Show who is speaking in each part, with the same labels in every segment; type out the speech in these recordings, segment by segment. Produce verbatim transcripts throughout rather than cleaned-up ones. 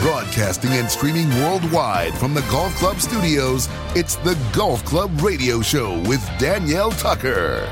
Speaker 1: Broadcasting and streaming worldwide from the Golf Club studios, it's the Golf Club Radio Show with Danielle Tucker.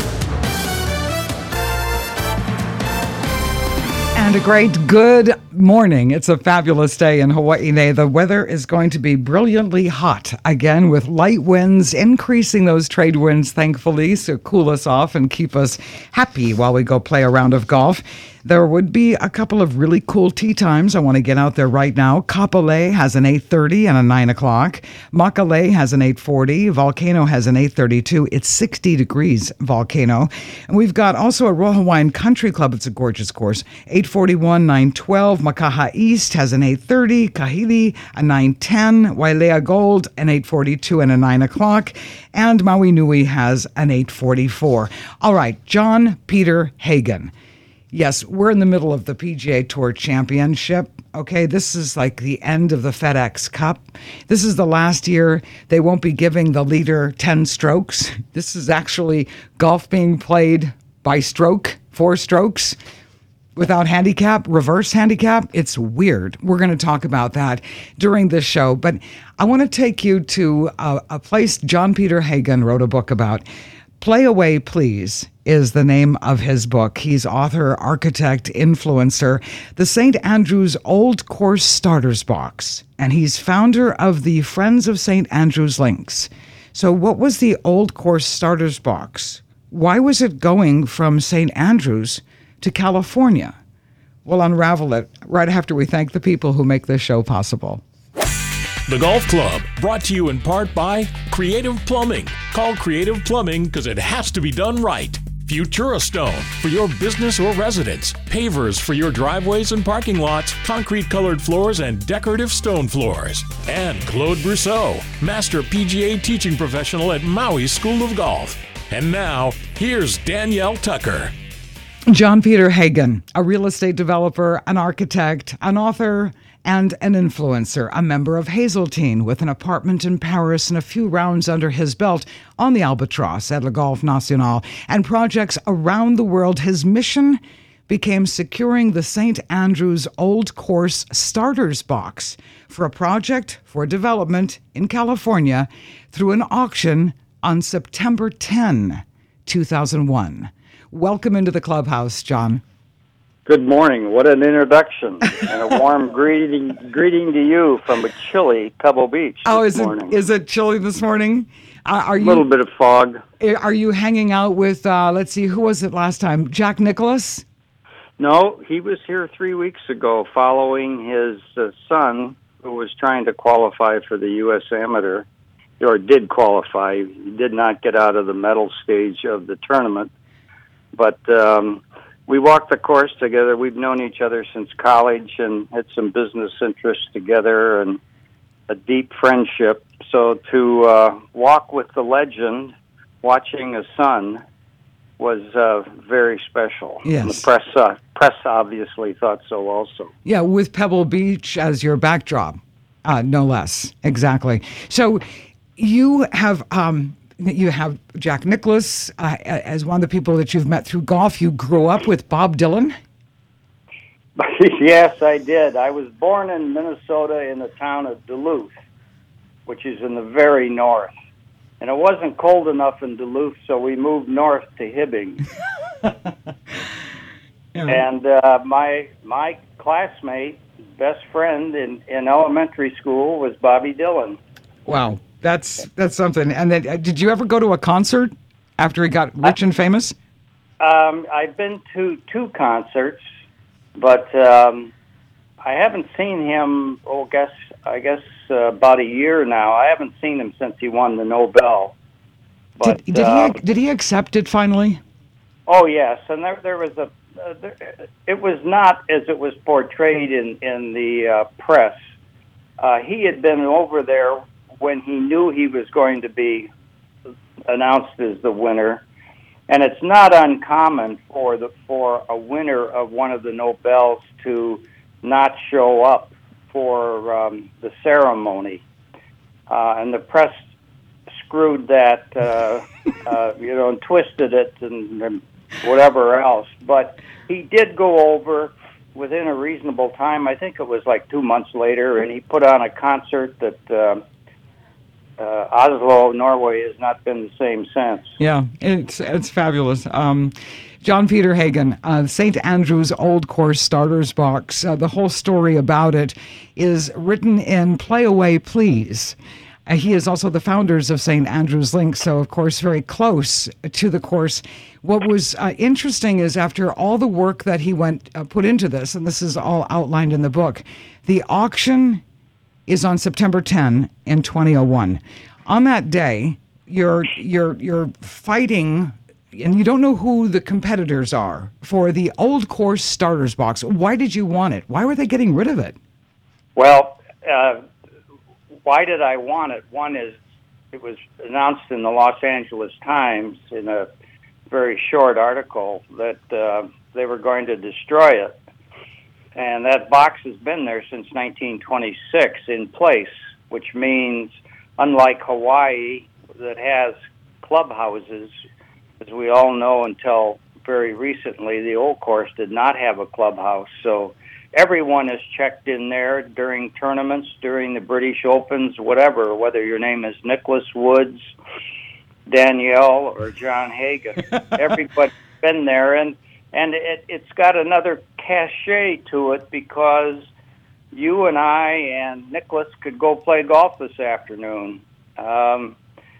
Speaker 2: And a great good morning. It's a fabulous day in Hawaii today. The weather is going to be brilliantly hot again with light winds, increasing those trade winds, thankfully, to cool us off and keep us happy while we go play a round of golf. There would be a couple of really cool tee times. I want to get out there right now. Kapolei has an eight thirty and a nine o'clock. Makalei has an eight forty. Volcano has an eight thirty-two. It's sixty degrees, Volcano. And we've got also a Royal Hawaiian Country Club. It's a gorgeous course. eight forty-one, nine twelve. Makaha East has an eight thirty. Kahili, a nine ten. Wailea Gold, an eight forty-two and a nine o'clock. And Maui Nui has an eight forty-four. All right, John Peter Hagen. Yes, we're in the middle of the P G A Tour Championship. Okay, this is like the end of the FedEx Cup. This is the last year they won't be giving the leader ten strokes. This is actually golf being played by stroke, four strokes, without handicap, reverse handicap. It's weird. We're going to talk about that during this show. But I want to take you to a, a place John Peter Hagen wrote a book about. Play Away, Please is the name of his book. He's author, architect, influencer, the Saint Andrews Old Course Starters Box, and he's founder of the Friends of Saint Andrews Links. So what was the Old Course Starters Box? Why was it going from Saint Andrews to California? We'll unravel it right after we thank the people who make this show possible.
Speaker 3: The Golf Club, brought to you in part by Creative Plumbing. Call Creative Plumbing because it has to be done right. Futura Stone for your business or residence. Pavers for your driveways and parking lots. Concrete-colored floors and decorative stone floors. And Claude Brousseau, Master P G A teaching professional at Maui School of Golf. And now, here's Danielle Tucker.
Speaker 2: John Peter Hagen, a real estate developer, an architect, an author, and an influencer, a member of Hazeltine with an apartment in Paris and a few rounds under his belt on the Albatross at Le Golf National and projects around the world. His mission became securing the Saint Andrews Old Course Starters Box for a project for development in California through an auction on September tenth, two thousand one. Welcome into the clubhouse, John.
Speaker 4: Good morning. What an introduction, and a warm greeting greeting to you from a chilly Pebble Beach this
Speaker 2: oh, is
Speaker 4: morning.
Speaker 2: it is it chilly this morning? Uh, are you
Speaker 4: a little bit of fog.
Speaker 2: Are you hanging out with? Uh, let's see, who was it last time? Jack Nicklaus?
Speaker 4: No, he was here three weeks ago, following his uh, son, who was trying to qualify for the U S Amateur, or did qualify. He did not get out of the medal stage of the tournament, but. Um, We walked the course together. We've known each other since college and had some business interests together and a deep friendship. So to uh, walk with the legend, watching a son, was uh, very special.
Speaker 2: Yes.
Speaker 4: And the press, uh, press obviously thought so also.
Speaker 2: Yeah, with Pebble Beach as your backdrop, uh, no less. Exactly. So you have... Um, You have Jack Nicklaus uh, as one of the people that you've met through golf. You grew up with Bob Dylan?
Speaker 4: Yes, I did. I was born in Minnesota in the town of Duluth, which is in the very north. And it wasn't cold enough in Duluth, so we moved north to Hibbing. yeah. And uh, my my classmate, best friend in, in elementary school was Bobby Dylan.
Speaker 2: Wow. That's that's something. And then, uh, did you ever go to a concert after he got rich and famous?
Speaker 4: Um, I've been to two concerts, but um, I haven't seen him. Oh, guess I guess uh, about a year now. I haven't seen him since he won the Nobel. But
Speaker 2: did, did
Speaker 4: uh,
Speaker 2: he did he accept it finally?
Speaker 4: Oh yes, and there there was a. Uh, there, it was not as it was portrayed in in the uh, press. Uh, he had been over there when he knew he was going to be announced as the winner. And it's not uncommon for the for a winner of one of the Nobels to not show up for um, the ceremony. Uh, and the press screwed that, uh, uh, you know, and twisted it and, and whatever else. But he did go over, within a reasonable time. I think it was like two months later, and he put on a concert that uh, uh, Oslo, Norway, has not been the same since.
Speaker 2: Yeah, it's it's fabulous. Um, John Peter Hagen, uh, Saint Andrew's Old Course Starters Box. Uh, the whole story about it is written in Play Away Please. Uh, he is also the founders of Saint Andrew's Link, so of course very close to the course. What was uh, interesting is after all the work that he went uh, put into this, and this is all outlined in the book, the auction is on September tenth in twenty oh one. On that day, you're you're you're fighting, and you don't know who the competitors are for the Old Course Starters Box. Why did you want it? Why were they getting rid of it?
Speaker 4: Well. Uh, Why did I want it? One is it was announced in the Los Angeles Times in a very short article that uh, they were going to destroy it. And that box has been there since nineteen twenty-six in place, which means, unlike Hawaii, that has clubhouses, as we all know, until very recently, the Old Course did not have a clubhouse. So everyone is checked in there during tournaments, during the British Opens, whatever, whether your name is Nicholas Woods, Danielle, or John Hagen. Everybody's been there, and, and it, it's got another cachet to it because you and I and Nicholas could go play golf this afternoon um,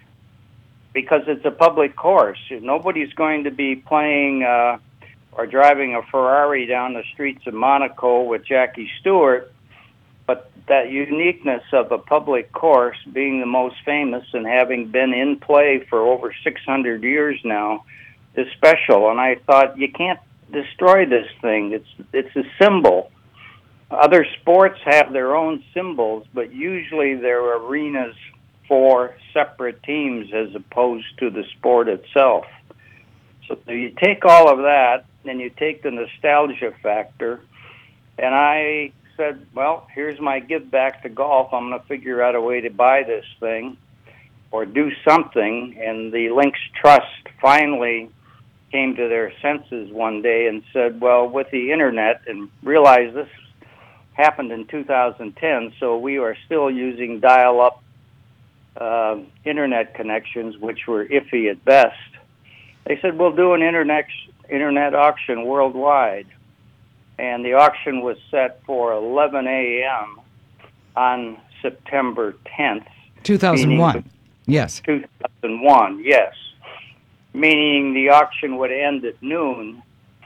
Speaker 4: because it's a public course. Nobody's going to be playing Uh, or driving a Ferrari down the streets of Monaco with Jackie Stewart, but that uniqueness of a public course being the most famous and having been in play for over six hundred years now is special. And I thought, you can't destroy this thing. It's it's a symbol. Other sports have their own symbols, but usually they're arenas for separate teams as opposed to the sport itself. So you take all of that, and you take the nostalgia factor, and I said, well, here's my give back to golf. I'm going to figure out a way to buy this thing or do something. And the Links Trust finally came to their senses one day and said, well, with the Internet, and realized this happened in two thousand ten, so we are still using dial-up uh, Internet connections, which were iffy at best. They said, we'll do an Internet internet auction worldwide, and the auction was set for eleven a.m. on September tenth.
Speaker 2: two thousand one, yes.
Speaker 4: two thousand one, yes. Meaning the auction would end at noon,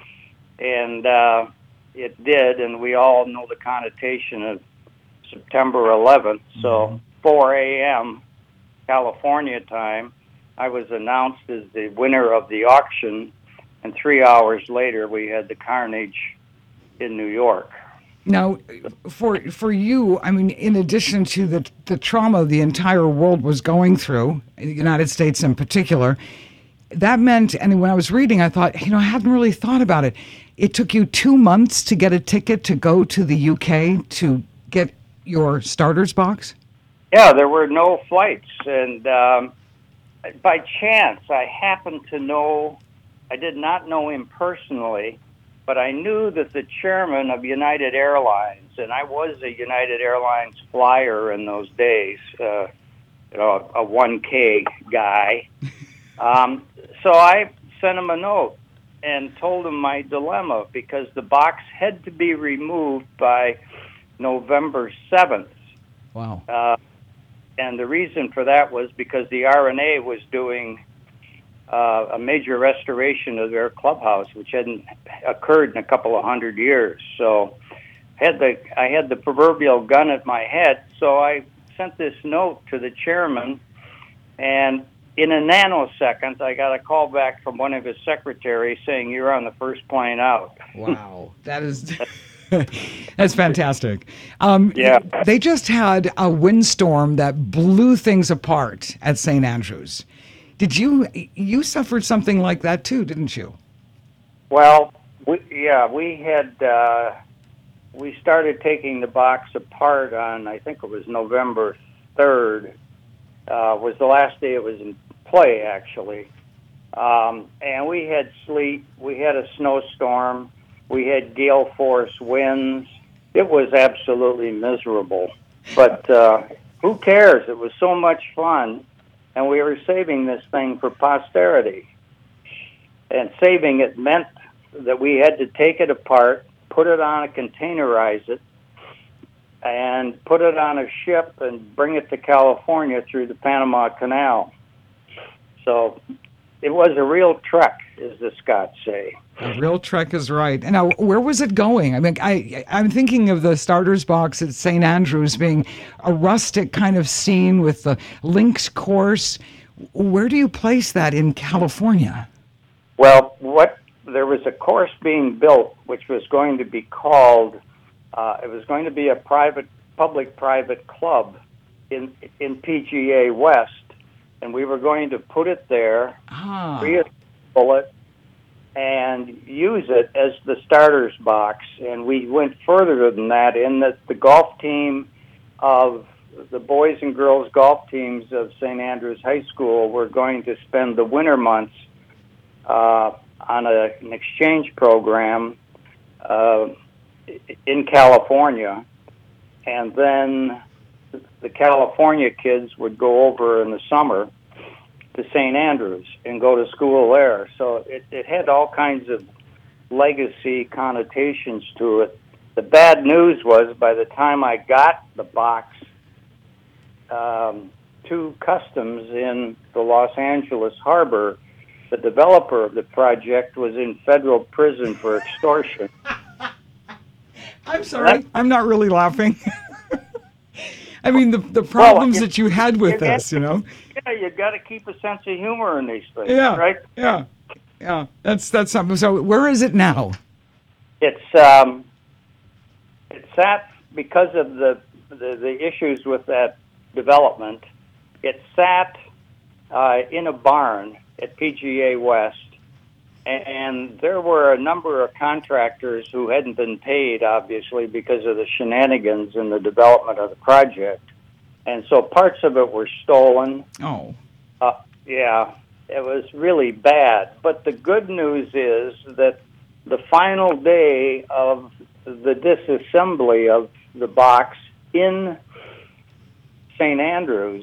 Speaker 4: and uh, it did, and we all know the connotation of September eleventh. So four a.m. California time, I was announced as the winner of the auction, and three hours later, we had the carnage in New York.
Speaker 2: Now, for for you, I mean, in addition to the the trauma the entire world was going through, the United States in particular, that meant, and when I was reading, I thought, you know, I hadn't really thought about it. It took you two months to get a ticket to go to the U K to get your starters box?
Speaker 4: Yeah, there were no flights, and um, by chance, I happened to know, I did not know him personally, but I knew that the chairman of United Airlines, and I was a United Airlines flyer in those days, uh, you know, a one K guy. Um, so I sent him a note and told him my dilemma, because the box had to be removed by November seventh.
Speaker 2: Wow.
Speaker 4: Uh, and the reason for that was because the R N A was doing uh, a major restoration of their clubhouse, which hadn't occurred in a couple of hundred years. So had the I had the proverbial gun at my head, so I sent this note to the chairman, and in a nanosecond, I got a call back from one of his secretaries saying, "You're on the first plane out."
Speaker 2: Wow, that is that's fantastic. Um,
Speaker 4: yeah,
Speaker 2: they just had a windstorm that blew things apart at Saint Andrews. Did you you suffered something like that too, didn't you?
Speaker 4: Well, we, yeah, we had uh, we started taking the box apart on, I think it was November third. Uh, was the last day it was in play, actually. Um, and we had sleet, we had a snowstorm, We had gale force winds. It was absolutely miserable. But uh, who cares? It was so much fun, and we were saving this thing for posterity. And saving it meant that we had to take it apart, put it on a containerize it, and put it on a ship and bring it to California through the Panama Canal. So it was a real trek, as the Scots say.
Speaker 2: A real trek is right. And now, where was it going? I mean, I, I'm thinking of the starter's box at Saint Andrews being a rustic kind of scene with the links course. Where do you place that in California?
Speaker 4: Well, what there was a course being built which was going to be called, uh, it was going to be a private, public-private club in in P G A West, and we were going to put it there,
Speaker 2: Ah.
Speaker 4: reassemble it, and use it as the starter's box. And we went further than that in that the golf team of the boys and girls golf teams of Saint Andrews High School were going to spend the winter months uh, on a, an exchange program uh, in California, and then the California kids would go over in the summer to Saint Andrews and go to school there. So it, it had all kinds of legacy connotations to it. The bad news was by the time I got the box um, to Customs in the Los Angeles harbor, the developer of the project was in federal prison for extortion.
Speaker 2: I'm sorry. I'm not really laughing. I mean, the the problems
Speaker 4: well,
Speaker 2: that you had with
Speaker 4: you
Speaker 2: this, you know?
Speaker 4: Yeah, you got to keep a sense of humor in these things,
Speaker 2: Yeah.
Speaker 4: right?
Speaker 2: Yeah. Yeah. That's that's something. So where is it now?
Speaker 4: It's um, it sat because of the, the the issues with that development. It sat uh, in a barn at P G A West, and there were a number of contractors who hadn't been paid, obviously, because of the shenanigans in the development of the project. And so parts of it were stolen.
Speaker 2: Oh.
Speaker 4: Uh, yeah, it was really bad. But the good news is that the final day of the disassembly of the box in Saint Andrews,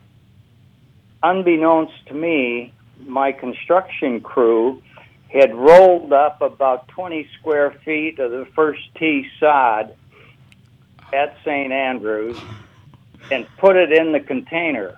Speaker 4: unbeknownst to me, my construction crew had rolled up about twenty square feet of the first tee sod at Saint Andrews and put it in the container.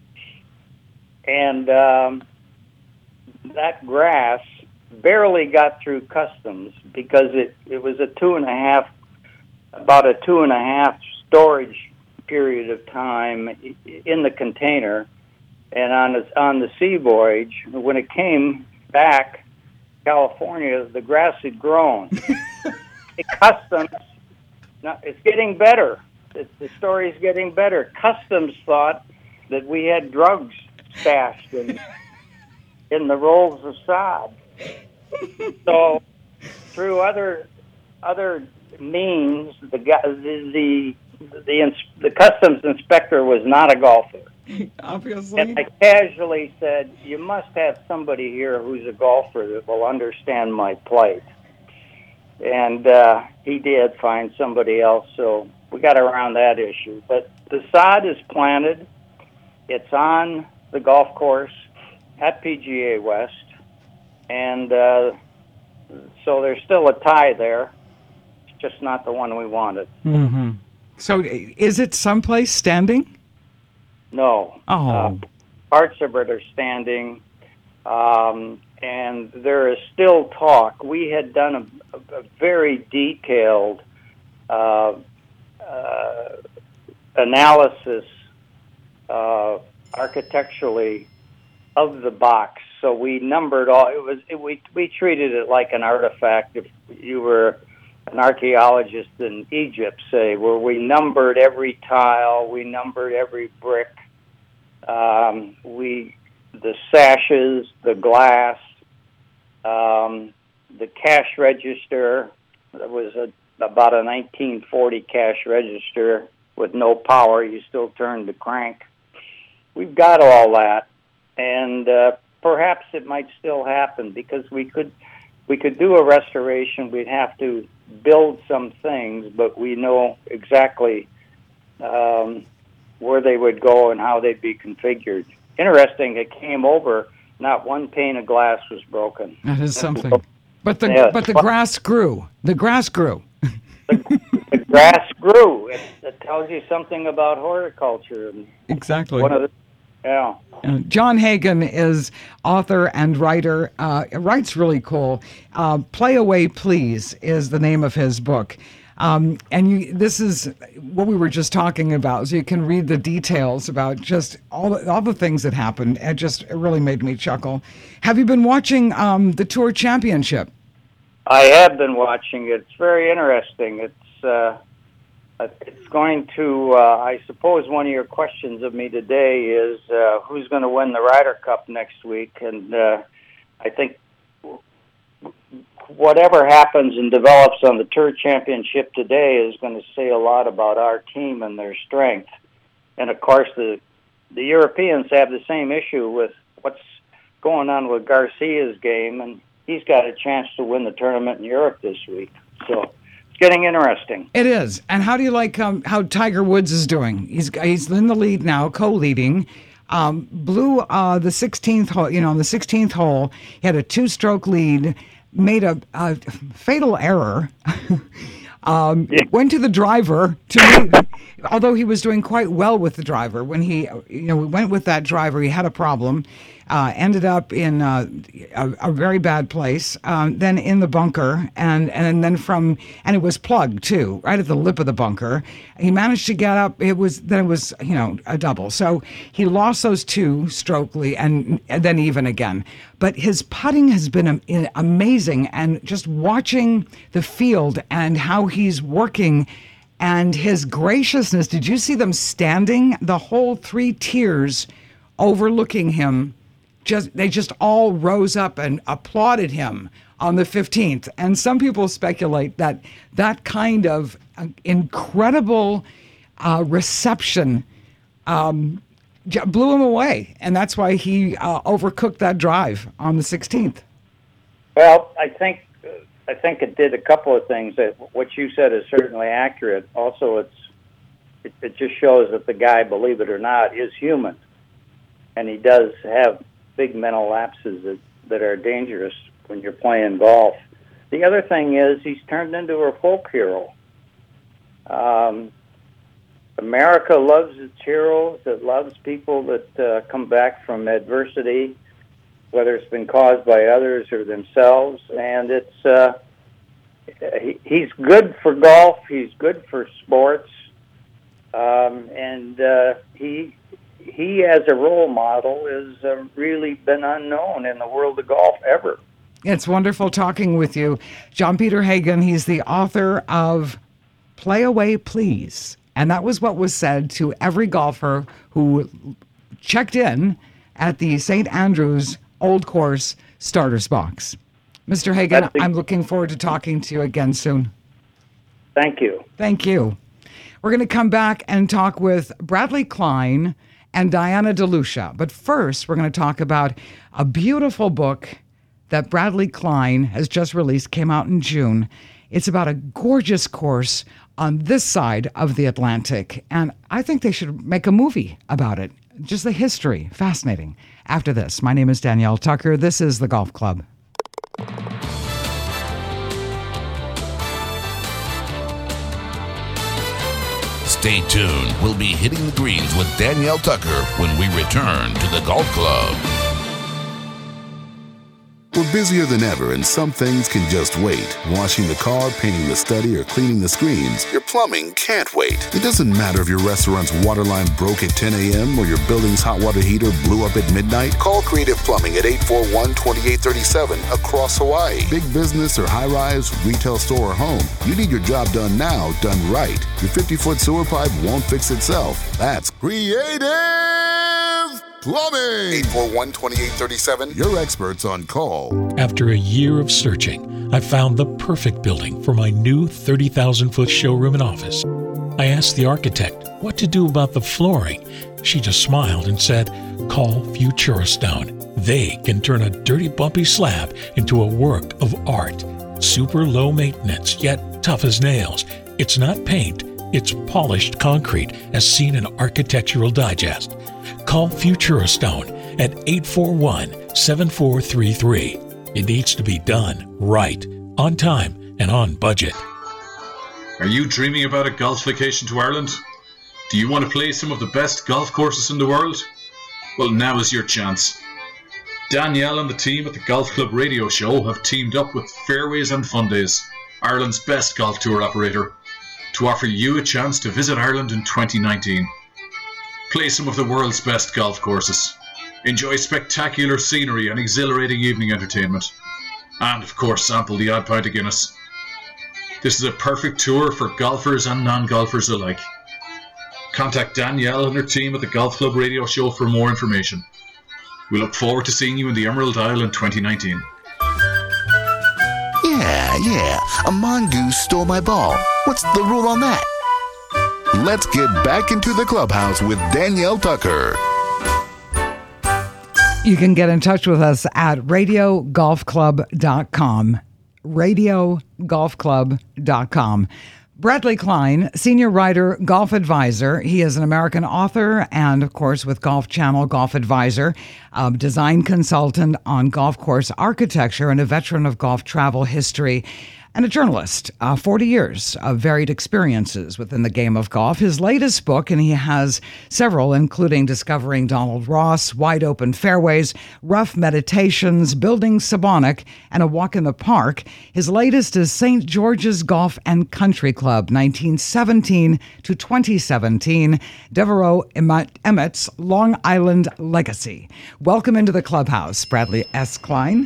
Speaker 4: And um, that grass barely got through customs because it, it was a two and a half, about a two and a half storage period of time in the container. And on the, on the sea voyage, when it came back, California, the grass had grown. It Customs, now, it's getting better. It, the story's getting better. Customs thought that we had drugs stashed in, in the rolls of sod. So, through other other means, the the the the, the customs inspector was not a golfer.
Speaker 2: Obviously.
Speaker 4: And I casually said, you must have somebody here who's a golfer that will understand my plight. And uh, he did find somebody else, so we got around that issue. But the sod is planted. It's on the golf course at P G A West. And uh, so there's still a tie there. It's just not the one we wanted.
Speaker 2: Mm-hmm. So is it someplace standing?
Speaker 4: No.
Speaker 2: Oh.
Speaker 4: Uh, parts of it are standing, um, and there is still talk. We had done a, a, a very detailed uh, uh, analysis uh, architecturally of the box. So we numbered all. It was it, we we treated it like an artifact. If you were an archaeologist in Egypt, say, where we numbered every tile, we numbered every brick. Um, we, the sashes, the glass, um, the cash register. That was a, about a nineteen forty cash register with no power. You still turn the crank. We've got all that, and uh, perhaps it might still happen because we could we could do a restoration. We'd have to build some things, but we know exactly um, where they would go and how they'd be configured. Interesting, it came over, not one pane of glass was broken.
Speaker 2: That is something. But the
Speaker 4: Yeah.
Speaker 2: but the grass grew. The grass grew.
Speaker 4: The, the grass grew. It, it tells you something about horticulture. And
Speaker 2: Exactly.
Speaker 4: one of the, yeah.
Speaker 2: Uh, John Hagen is author and writer. Uh, writes really cool. Uh, Play Away, Please is the name of his book. Um, and you, this is what we were just talking about. So you can read the details about just all the, all the things that happened. It just it really made me chuckle. Have you been watching um, the Tour Championship?
Speaker 4: I have been watching it. It's very interesting. It's uh, it's going to, uh, I suppose one of your questions of me today is uh, who's going to win the Ryder Cup next week. And uh, I think whatever happens and develops on the Tour Championship today is going to say a lot about our team and their strength. And, of course, the the Europeans have the same issue with what's going on with Garcia's game, and he's got a chance to win the tournament in Europe this week. So it's getting interesting.
Speaker 2: It is. And how do you like um, how Tiger Woods is doing? He's he's in the lead now, co-leading. Um, blew uh, the sixteenth hole. You know, on the sixteenth hole, he had a two-stroke lead. Made a, a fatal error. um,
Speaker 4: Yeah.
Speaker 2: Went to the driver. To me, although he was doing quite well with the driver, when he, you know, went with that driver, he had a problem. Uh, ended up in uh, a, a very bad place. Um, then in the bunker, and and then from and it was plugged too, right at the lip of the bunker. He managed to get up. It was then it was you know a double. So he lost those two stroke lead, and, and then even again. But his putting has been am- amazing, and just watching the field and how he's working. And his graciousness. Did you see them standing? The whole three tiers overlooking him. Just they just all rose up and applauded him on the fifteenth. And some people speculate that that kind of uh, incredible uh, reception um, j- blew him away. And that's why he uh, overcooked that drive on the sixteenth.
Speaker 4: Well, I think uh, I think it did a couple of things. That what you said is certainly accurate. Also, it's it, it just shows that the guy, believe it or not, is human, and he does have big mental lapses that, that are dangerous when you're playing golf. The other thing is he's turned into a folk hero. Um, America loves its heroes. It loves people that uh, come back from adversity, whether it's been caused by others or themselves. And it's uh, he, he's good for golf. He's good for sports. Um, and uh, he... he as a role model has uh, really been unknown in the world of golf ever.
Speaker 2: It's wonderful talking with you. John Peter Hagen, he's the author of Play Away, Please. And that was what was said to every golfer who checked in at the Saint Andrews Old Course Starters Box. Mister Hagen,
Speaker 4: That's the-
Speaker 2: I'm looking forward to talking to you again soon.
Speaker 4: Thank you.
Speaker 2: Thank you. We're going to come back and talk with Bradley Klein and Diana DeLucia. But first, we're going to talk about a beautiful book that Bradley Klein has just released, came out in June. It's about a gorgeous course on this side of the Atlantic, and I think they should make a movie about it. Just the history, fascinating. After this, my name is Danielle Tucker. This is The Golf Club.
Speaker 1: Stay tuned. We'll be hitting the greens with Danielle Tucker when we return to the Golf Club. We're busier than ever, and some things can just wait. Washing the car, painting the study, or cleaning the screens. Your plumbing can't wait. It doesn't matter if your restaurant's water line broke at ten a.m. or your building's hot water heater blew up at midnight. Call Creative Plumbing at eight four one, two eight three seven across Hawaii. Big business or high-rise, retail store or home. You need your job done now, done right. Your fifty-foot sewer pipe won't fix itself. That's Creative Plumbing. eight four one, two eight three seven. Your experts on call.
Speaker 3: After a year of searching, I found the perfect building for my new thirty thousand foot showroom and office. I asked the architect what to do about the flooring. She just smiled and said, call Futura Stone. They can turn a dirty, bumpy slab into a work of art. Super low maintenance, yet tough as nails. It's not paint, it's polished concrete, as seen in Architectural Digest. Call Futurostone at eight four one, seven four three three. It needs to be done right, on time, and on budget.
Speaker 5: Are you dreaming about a golf vacation to Ireland? Do you want to play some of the best golf courses in the world? Well, now is your chance. Danielle and the team at the Golf Club Radio Show have teamed up with Fairways and Fun Days, Ireland's best golf tour operator, to offer you a chance to visit Ireland in twenty nineteen. Play some of the world's best golf courses. Enjoy spectacular scenery and exhilarating evening entertainment. And, of course, sample the odd pint of Guinness. This is a perfect tour for golfers and non-golfers alike. Contact Danielle and her team at the Golf Club Radio Show for more information. We look forward to seeing you in the Emerald Isle in twenty nineteen.
Speaker 1: Yeah, yeah, a mongoose stole my ball. What's the rule on that? Let's get back into the clubhouse with Danielle Tucker.
Speaker 2: You can get in touch with us at radio golf club dot com. radio golf club dot com. Bradley Klein, senior writer, golf advisor. He is an American author and, of course, with Golf Channel Golf Advisor, a design consultant on golf course architecture, and a veteran of golf travel history, and a journalist. Uh, forty years of varied experiences within the game of golf. His latest book, and he has several, including Discovering Donald Ross, Wide Open Fairways, Rough Meditations, Building Sabonic, and A Walk in the Park. His latest is Saint George's Golf and Country Club, nineteen seventeen to twenty seventeen, Devereaux Emmett's Long Island Legacy. Welcome into the clubhouse, Bradley S. Klein.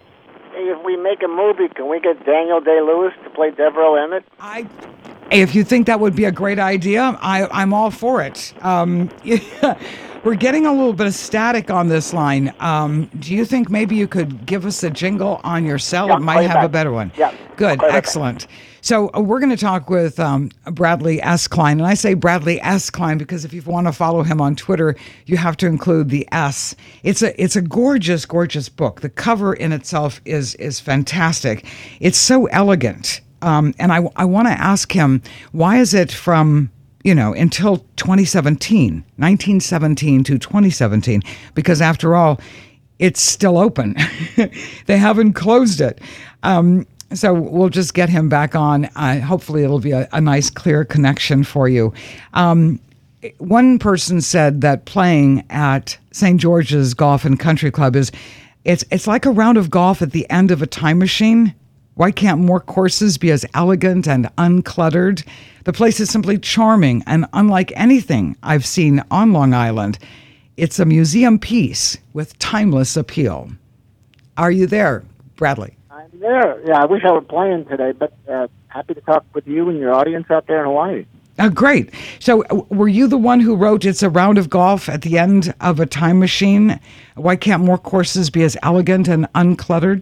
Speaker 6: If we make a movie, can we get Daniel Day-Lewis to play Devereaux Emmett?
Speaker 2: I, if you think that would be a great idea, I, I'm all for it. Um, we're getting a little bit of static on this line. Um, do you think maybe you could give us a jingle on your cell?
Speaker 6: Yeah,
Speaker 2: it might have
Speaker 6: back.
Speaker 2: a better one.
Speaker 6: Yeah,
Speaker 2: good, excellent. So uh, we're going to talk with um, Bradley S. Klein. And I say Bradley S. Klein because if you want to follow him on Twitter, you have to include the S. It's a it's a gorgeous, gorgeous book. The cover in itself is is fantastic. It's so elegant. Um, and I, I want to ask him, why is it from, you know, until twenty seventeen, nineteen seventeen to twenty seventeen? Because after all, it's still open. They haven't closed it. Um So we'll just get him back on. Uh, hopefully it'll be a, a nice, clear connection for you. Um, one person said that playing at Saint George's Golf and Country Club is, it's it's like a round of golf at the end of a time machine. Why can't more courses be as elegant and uncluttered? The place is simply charming and unlike anything I've seen on Long Island. It's a museum piece with timeless appeal. Are you there, Bradley?
Speaker 6: I'm there. Yeah, I wish I were playing today, but uh, happy to talk with you and your audience out there in Hawaii.
Speaker 2: Oh, great. So uh, were you the one who wrote It's a Round of Golf at the End of a Time Machine? Why can't more courses be as elegant and uncluttered?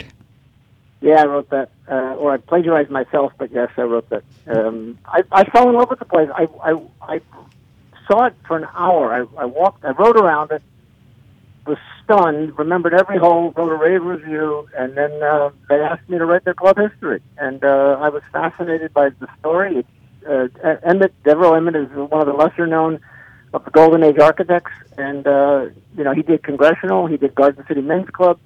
Speaker 6: Yeah, I wrote that. Uh, or I plagiarized myself, but yes, I wrote that. Um, I, I fell in love with the place. I, I, I saw it for an hour. I, I walked, I rode around it, was stunned, remembered every hole, wrote a rave review, and then uh, they asked me to write their club history. And uh, I was fascinated by the story. It's, uh, Emmett, Devereaux Emmett is one of the lesser-known of the Golden Age architects, and uh, you know he did Congressional, he did Garden City Men's Club,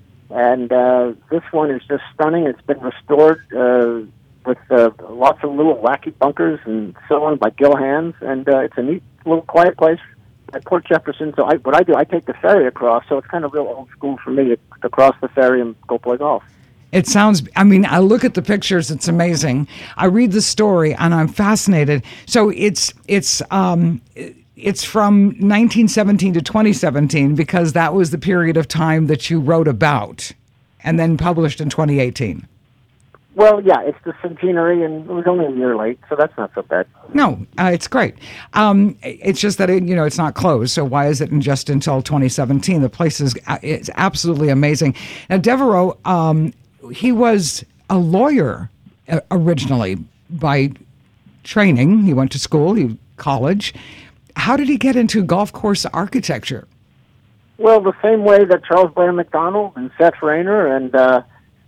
Speaker 6: and uh, this one is just stunning. It's been restored uh, with uh, lots of little wacky bunkers and so on by Gil Hands, and uh, it's a neat little quiet place at Port Jefferson. So I, what I do, I take the ferry across, so it's kind of real old school for me to cross the ferry and go play golf.
Speaker 2: It sounds, I mean, I look at the pictures, it's amazing. I read the story and I'm fascinated. So it's, it's, um, it's from nineteen seventeen to twenty seventeen because that was the period of time that you wrote about and then published in twenty eighteen.
Speaker 6: Well, yeah, it's the centenary, and it was only a year late, so that's not so bad.
Speaker 2: No, uh, it's great. Um, it's just that, it, you know, it's not closed, so why is it in just until twenty seventeen? The place is it's absolutely amazing. Now, Devereaux, um, he was a lawyer uh, originally by training. He went to school, he college. How did he get into golf course architecture?
Speaker 6: Well, the same way that Charles Blair McDonald and Seth Rayner and uh,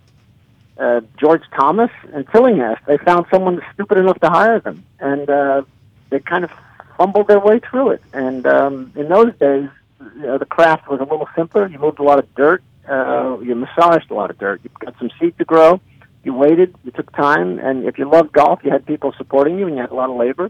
Speaker 6: uh, George Thomas and Tillinghast, they found someone stupid enough to hire them, and uh, they kind of fumbled their way through it. And um, in those days, you know, the craft was a little simpler. You moved a lot of dirt. Uh, you massaged a lot of dirt. You got some seed to grow. You waited. You took time. And if you loved golf, you had people supporting you, and you had a lot of labor.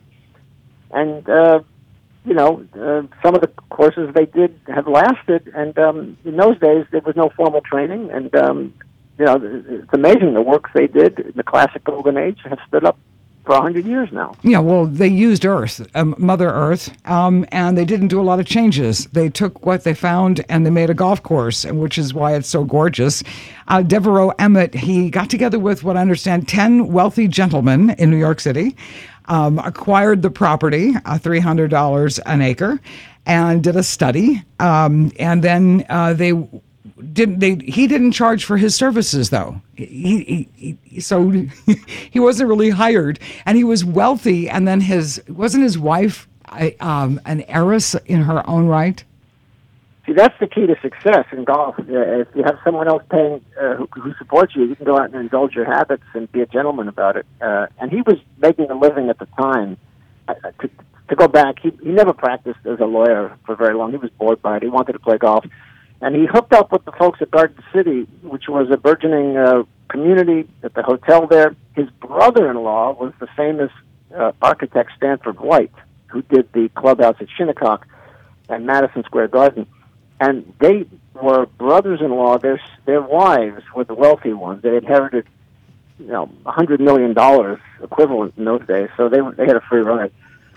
Speaker 6: And, uh, you know, uh, some of the courses they did have lasted. And um, in those days, there was no formal training. And, um, you know, it's amazing the work they did in the classic golden age have stood up for a hundred years now.
Speaker 2: Yeah, well, they used Earth, um, Mother Earth, um, and they didn't do a lot of changes. They took what they found and they made a golf course, and which is why it's so gorgeous. Uh, Devereaux Emmett, he got together with what I understand ten wealthy gentlemen in New York City, um, acquired the property, uh, three hundred dollars an acre, and did a study, um, and then uh, they. Didn't they? He didn't charge for his services, though. He, he, he so he wasn't really hired, and he was wealthy. And then his wasn't his wife um, an heiress in her own right.
Speaker 6: See, that's the key to success in golf. Uh, if you have someone else paying uh, who, who supports you, you can go out and indulge your habits and be a gentleman about it. Uh, and he was making a living at the time. Uh, to, to go back, he he never practiced as a lawyer for very long. He was bored by it. He wanted to play golf. And he hooked up with the folks at Garden City, which was a burgeoning uh, community at the hotel there. His brother-in-law was the famous uh, architect Stanford White, who did the clubhouse at Shinnecock and Madison Square Garden. And they were brothers-in-law. Their their wives were the wealthy ones. They inherited, you know, one hundred million dollars equivalent in those days, so they, they had a free ride.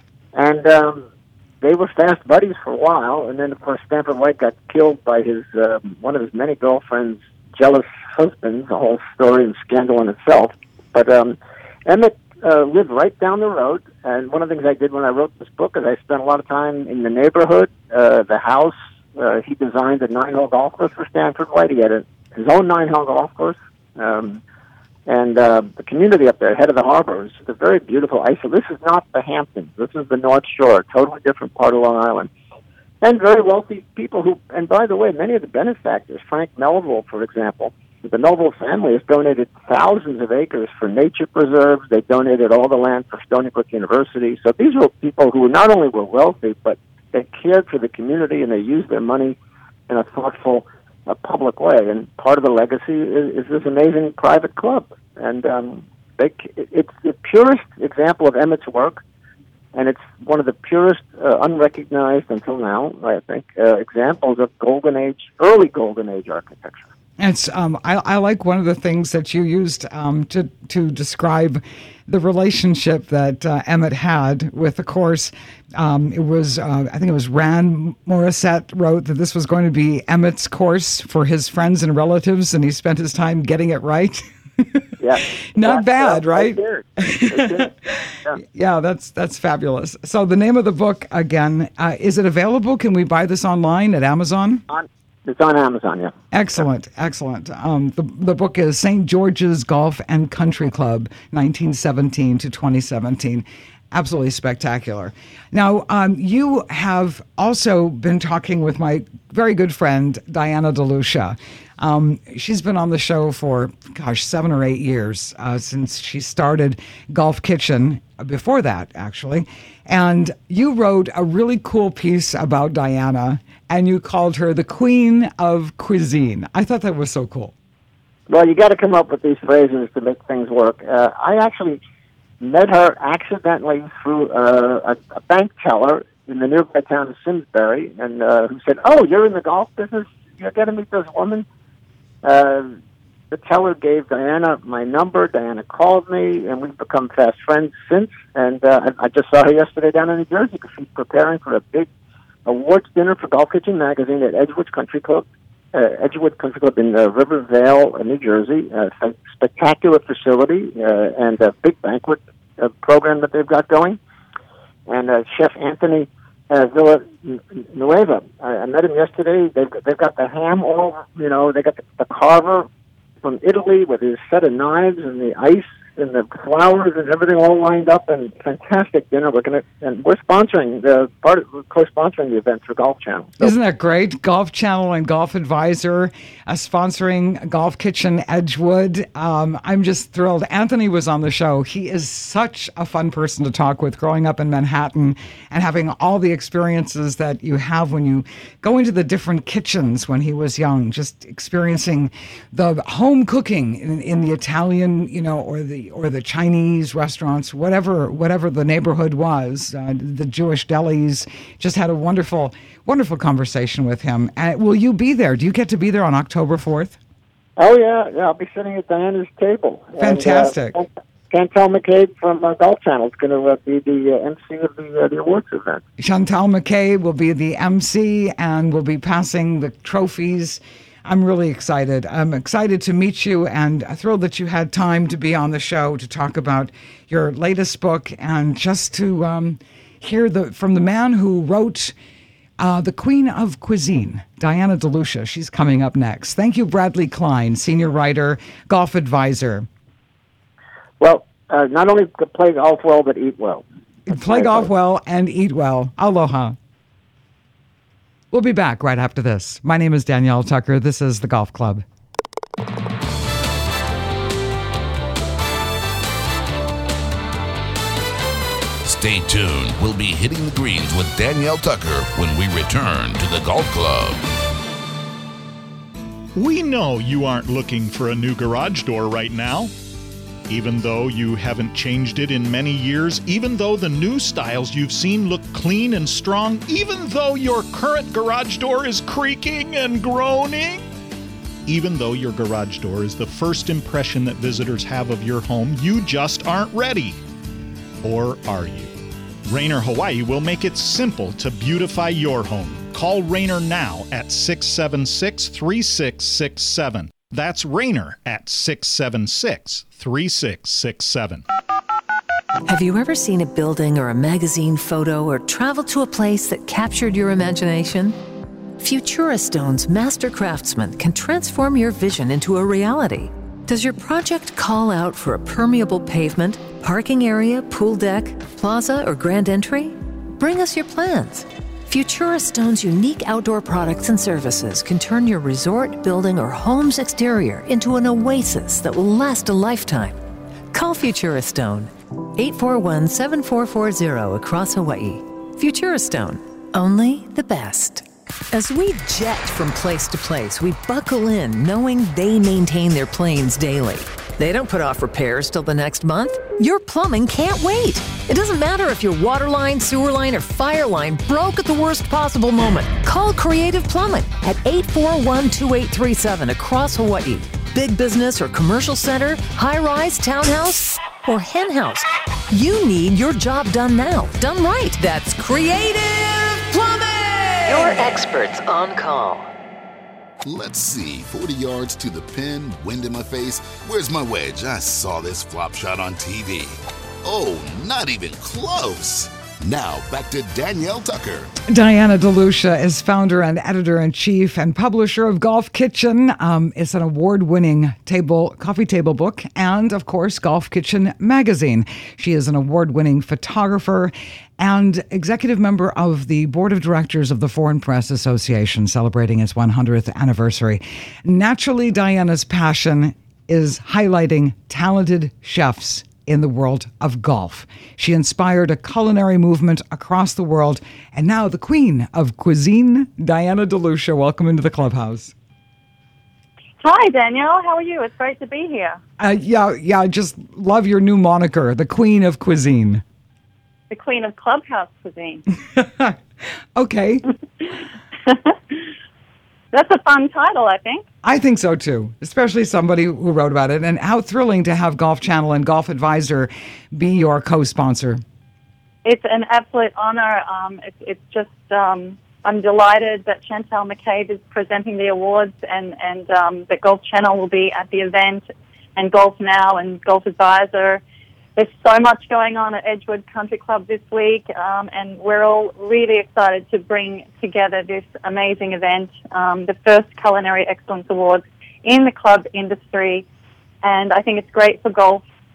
Speaker 6: And Um, They were fast buddies for a while, and then, of course, Stanford White got killed by his um, one of his many girlfriends' jealous husbands, a whole story and scandal in itself. But um, Emmett uh, lived right down the road, and one of the things I did when I wrote this book is I spent a lot of time in the neighborhood, uh, the house. Uh, he designed a nine-hole golf course for Stanford White. He had a, his own nine-hole golf course. Um, And uh, the community up there, head of the harbor, is a very beautiful island. This is not the Hamptons. This is the North Shore, a totally different part of Long Island. And very wealthy people who, and by the way, many of the benefactors, Frank Melville, for example, the Melville family has donated thousands of acres for nature preserves. They donated all the land for Stony Brook University. So these were people who not only were wealthy, but they cared for the community and they used their money in a thoughtful a public way, and part of the legacy is, is this amazing private club. And um, they, it's the purest example of Emmett's work, and it's one of the purest, uh, unrecognized until now, I think, uh, examples of Golden Age, early Golden Age architecture.
Speaker 2: It's um, I, I like one of the things that you used um, to to describe the relationship that uh, Emmett had with the course. Um, it was uh, I think it was Rand Morissette wrote that this was going to be Emmett's course for his friends and relatives, and he spent his time getting it right.
Speaker 6: Yeah,
Speaker 2: not
Speaker 6: yeah,
Speaker 2: bad,
Speaker 6: yeah,
Speaker 2: right?
Speaker 6: Yeah.
Speaker 2: Yeah, that's that's fabulous. So the name of the book again, uh, is it available? Can we buy this online at Amazon?
Speaker 6: On, it's on Amazon, yeah.
Speaker 2: Excellent, excellent. Um, the the book is Saint George's Golf and Country Club, nineteen seventeen to twenty seventeen. Absolutely spectacular. Now, um, you have also been talking with my very good friend, Diana DeLucia. Um, she's been on the show for, gosh, seven or eight years, uh, since she started Golf Kitchen, before that, actually. And you wrote a really cool piece about Diana, and you called her the Queen of Cuisine. I thought that was so cool.
Speaker 6: Well, you got to come up with these phrases to make things work. Uh, I actually met her accidentally through uh, a, a bank teller in the nearby town of Simsbury, and uh, who said, "Oh, you're in the golf business? You're going to meet this woman." Uh, the teller gave Diana my number. Diana called me, and we've become fast friends since. And uh, I just saw her yesterday down in New Jersey because she's preparing for a big awards dinner for Golf Kitchen magazine at Edgewood Country Club. Uh, Edgewood Country Club in uh, Rivervale, New Jersey. Uh, a spectacular facility uh, and a big banquet uh, program that they've got going. And uh, Chef Anthony uh, Villanueva, I, I met him yesterday. They've got, they've got the ham all, you know, they got the, the carver from Italy with his set of knives and the ice and the flowers and everything all lined up, and fantastic dinner. We're gonna and we're sponsoring the part of, co-sponsoring the event for Golf Channel. So,
Speaker 2: isn't that great? Golf Channel and Golf Advisor uh, sponsoring Golf Kitchen Edgewood. Um, I'm just thrilled. Anthony was on the show. He is such a fun person to talk with, growing up in Manhattan and having all the experiences that you have when you go into the different kitchens when he was young, just experiencing the home cooking in, in the Italian, you know, or the or the Chinese restaurants, whatever whatever the neighborhood was, uh, the Jewish delis. Just had a wonderful, wonderful conversation with him. Uh, will you be there? Do you get to be there on October fourth?
Speaker 6: oh yeah, yeah, I'll be sitting at Diana's table.
Speaker 2: Fantastic.
Speaker 6: And, uh, Chantal McCabe from uh, Golf Channel is going to uh, be the uh, M C of the, uh, the awards event.
Speaker 2: Chantal McCabe will be the M C and will be passing the trophies. I'm really excited. I'm excited to meet you and thrilled that you had time to be on the show to talk about your latest book and just to um, hear the from the man who wrote uh, The Queen of Cuisine, Diana DeLucia. She's coming up next. Thank you, Bradley Klein, senior writer, Golf Advisor.
Speaker 6: Well, uh, not only to play golf well, but eat well.
Speaker 2: Play golf well and eat well. Aloha. We'll be back right after this. My name is Danielle Tucker. This is The Golf Club.
Speaker 1: Stay tuned. We'll be hitting the greens with Danielle Tucker when we return to The Golf Club.
Speaker 7: We know you aren't looking for a new garage door right now. Even though you haven't changed it in many years, even though the new styles you've seen look clean and strong, even though your current garage door is creaking and groaning, even though your garage door is the first impression that visitors have of your home, you just aren't ready. Or are you? Rainer Hawaii will make it simple to beautify your home. Call Rainer now at six seven six, three six six seven. That's Rainer at six seven six, three six six seven.
Speaker 8: Have you ever seen a building or a magazine photo or traveled to a place that captured your imagination? Futura Stone's master craftsmen can transform your vision into a reality. Does your project call out for a permeable pavement, parking area, pool deck, plaza, or grand entry? Bring us your plans. Futura Stone's unique outdoor products and services can turn your resort, building, or home's exterior into an oasis that will last a lifetime. Call Futura Stone, eight four one, seven four four zero across Hawaii. Futura Stone, only the best. As we jet from place to place, we buckle in knowing they maintain their planes daily. They don't put off repairs till the next month. Your plumbing can't wait. It doesn't matter if your water line, sewer line, or fire line broke at the worst possible moment. Call Creative Plumbing at eight four one, two eight three seven across Hawaii. Big business or commercial center, high-rise, townhouse, or hen house. You need your job done now, done right. That's Creative Plumbing! Your experts on call.
Speaker 1: Let's see, forty yards to the pin, wind in my face. Where's my wedge? I saw this flop shot on T V. Oh, not even close. Now, back to Danielle Tucker.
Speaker 2: Diana DeLucia is founder and editor-in-chief and publisher of Golf Kitchen. Um, it's an award-winning table coffee table book and, of course, Golf Kitchen magazine. She is an award-winning photographer and executive member of the board of directors of the Foreign Press Association, celebrating its one hundredth anniversary. Naturally, Diana's passion is highlighting talented chefs in the world of golf. She inspired a culinary movement across the world, and now the queen of cuisine, Diana DeLucia. Welcome into the clubhouse.
Speaker 9: Hi, Danielle. How are you? It's great to be here.
Speaker 2: Uh, yeah, yeah, I just love your new moniker, the queen of cuisine.
Speaker 9: The queen of clubhouse cuisine.
Speaker 2: Okay.
Speaker 9: That's a fun title, I think.
Speaker 2: I think so, too, especially somebody who wrote about it. And how thrilling to have Golf Channel and Golf Advisor be your co-sponsor.
Speaker 9: It's an absolute honor. Um, it's, it's just, um, I'm delighted that Chantal McCabe is presenting the awards and, and um, that Golf Channel will be at the event, and Golf Now and Golf Advisor. There's so much going on at Edgewood Country Club this week, um, and we're all really excited to bring together this amazing event, um, the first Culinary Excellence Awards in the club industry. And I think it's great for golf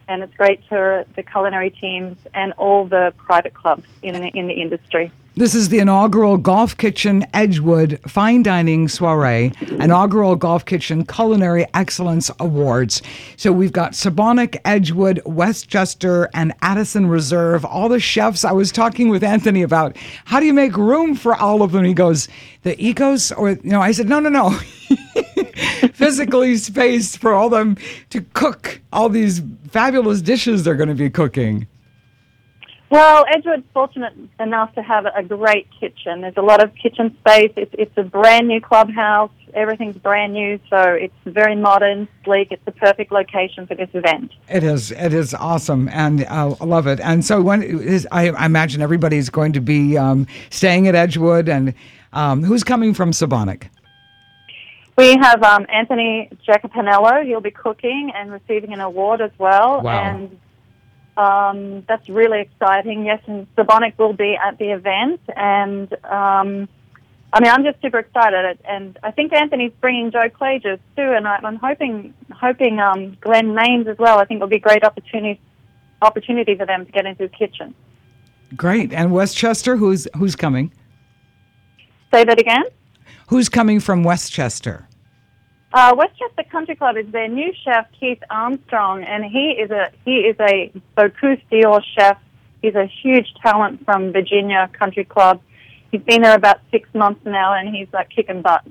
Speaker 9: and it's great for the culinary teams and all the private clubs in the, in the industry.
Speaker 2: This is the inaugural Golf Kitchen Edgewood Fine Dining Soiree, inaugural Golf Kitchen Culinary Excellence Awards. So we've got Sabonic, Edgewood, Westchester, and Addison Reserve, all the chefs. I was talking with Anthony about how do you make room for all of them? He goes, the ecos, or, you know, I said, no, no, no. Physically spaced for all them to cook all these fabulous dishes they're going to be cooking.
Speaker 9: Well, Edgewood's fortunate enough to have a great kitchen. There's a lot of kitchen space. It's, it's a brand new clubhouse. Everything's brand new, so it's very modern, sleek. It's the perfect location for this event.
Speaker 2: It is. It is awesome, and uh, I love it. And so, when is, I, I imagine everybody's going to be um, staying at Edgewood. And um, who's coming from Sabonic?
Speaker 9: We have um, Anthony Jacopanello. He'll be cooking and receiving an award as well.
Speaker 2: Wow.
Speaker 9: And Um, that's really exciting. Yes, and Sabonic will be at the event, and um, I mean, I'm just super excited. And I think Anthony's bringing Joe Klages too, and I, I'm hoping, hoping um, Glenn Maines as well. I think it'll be a great opportunity, opportunity for them to get into the kitchen.
Speaker 2: Great. And Westchester, who's who's coming?
Speaker 9: Say that again.
Speaker 2: Who's coming from Westchester?
Speaker 9: Uh, Westchester Country Club is their new chef, Keith Armstrong, and he is a he is a Bocuse d'Or chef. He's a huge talent from Virginia Country Club. He's been there about six months now, and he's like kicking butt.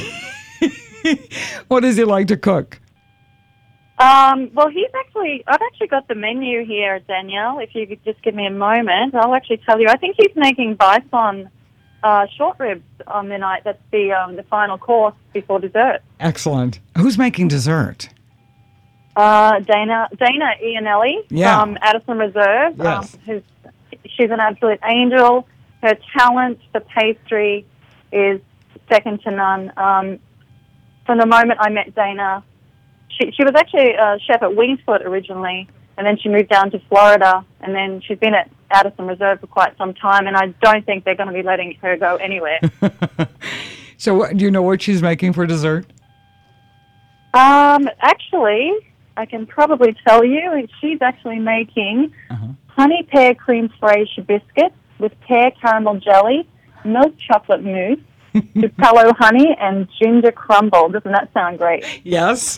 Speaker 2: What does he like to cook?
Speaker 9: Um, well, he's actually I've actually got the menu here, Danielle. If you could just give me a moment, I'll actually tell you. I think he's making bison Uh, short ribs on the night. That's the um, the final course before dessert.
Speaker 2: Excellent. Who's making dessert?
Speaker 9: Uh, Dana Dana Ianelli
Speaker 2: Yeah.
Speaker 9: from Addison Reserve.
Speaker 2: Yes.
Speaker 9: Um, who's, she's an absolute angel. Her talent for pastry is second to none. Um, from the moment I met Dana, she she was actually a chef at Wingsfoot originally, and then she moved down to Florida, and then she's been at Addison Reserve for quite some time, and I don't think they're going to be letting her go anywhere.
Speaker 2: So what, do you know what she's making for dessert?
Speaker 9: Um, actually, I can probably tell you. She's actually making
Speaker 2: Uh-huh.
Speaker 9: honey pear cream fraiche biscuits with pear caramel jelly, milk chocolate mousse, Tupelo honey, and ginger crumble. Doesn't that sound great?
Speaker 2: Yes.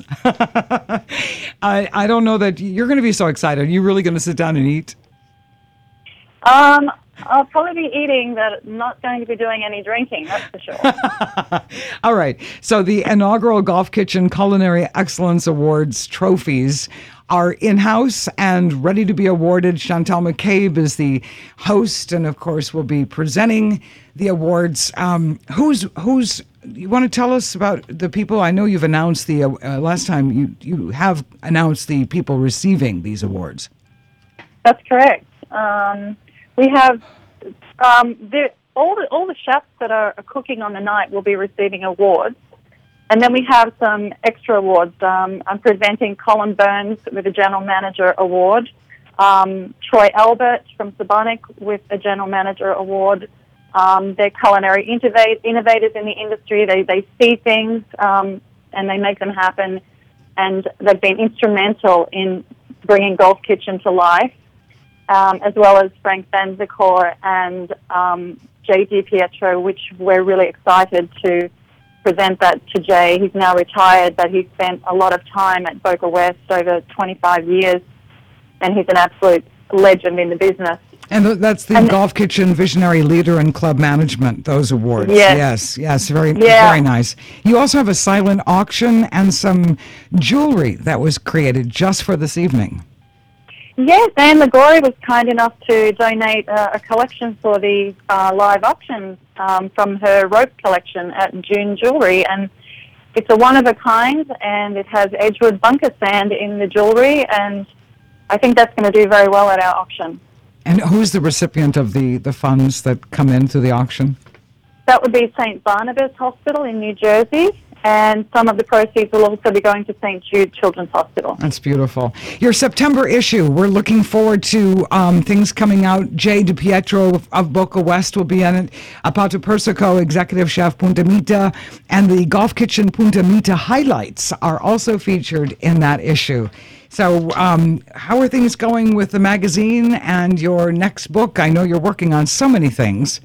Speaker 2: I I don't know that you're going to be so excited. Are you really going to sit down and eat?
Speaker 9: Um, I'll probably be eating, but not going to be doing any drinking, that's for sure.
Speaker 2: All right. So the inaugural Golf Kitchen Culinary Excellence Awards trophies are in-house and ready to be awarded. Chantal McCabe is the host and, of course, will be presenting the awards. Um, who's, who's, you want to tell us about the people? I know you've announced the, uh, last time you, you have announced the people receiving these awards.
Speaker 9: That's correct. Um, we have um, the, all the all the chefs that are cooking on the night will be receiving awards, and then we have some extra awards. Um, I'm presenting Colin Burns with a General Manager Award, um, Troy Albert from Sabonic with a General Manager Award. Um, they're culinary innovate, innovators in the industry. They they see things um, and they make them happen, and they've been instrumental in bringing Golf Kitchen to life. Um, as well as Frank Banzicor and um, Jay DiPietro, which we're really excited to present that to Jay. He's now retired, but he spent a lot of time at Boca West over twenty-five years, and he's an absolute legend in the business.
Speaker 2: And th- that's the
Speaker 9: And-
Speaker 2: Golf Kitchen Visionary Leader in Club Management, those awards.
Speaker 9: Yes.
Speaker 2: Yes, yes, very,
Speaker 9: Yeah.
Speaker 2: very nice. You also have a silent auction and some jewelry that was created just for this evening.
Speaker 9: Yes, Anne Lagori was kind enough to donate uh, a collection for the uh, live auction um, from her rope collection at June Jewelry, and it's a one-of-a-kind, and it has Edgewood bunker sand in the jewelry, and I think that's going to do very well at our auction.
Speaker 2: And who's the recipient of the, the funds that come in through the auction?
Speaker 9: That would be Saint Barnabas Hospital in New Jersey, and some of the proceeds will also be going to Saint Jude Children's Hospital.
Speaker 2: That's beautiful. Your September issue, we're looking forward to um, things coming out. Jay DiPietro of Boca West will be in it. Apato Persico, Executive Chef Punta Mita, and the Golf Kitchen Punta Mita highlights are also featured in that issue. So um, how are things going with the magazine and your next book? I know you're working on so many things.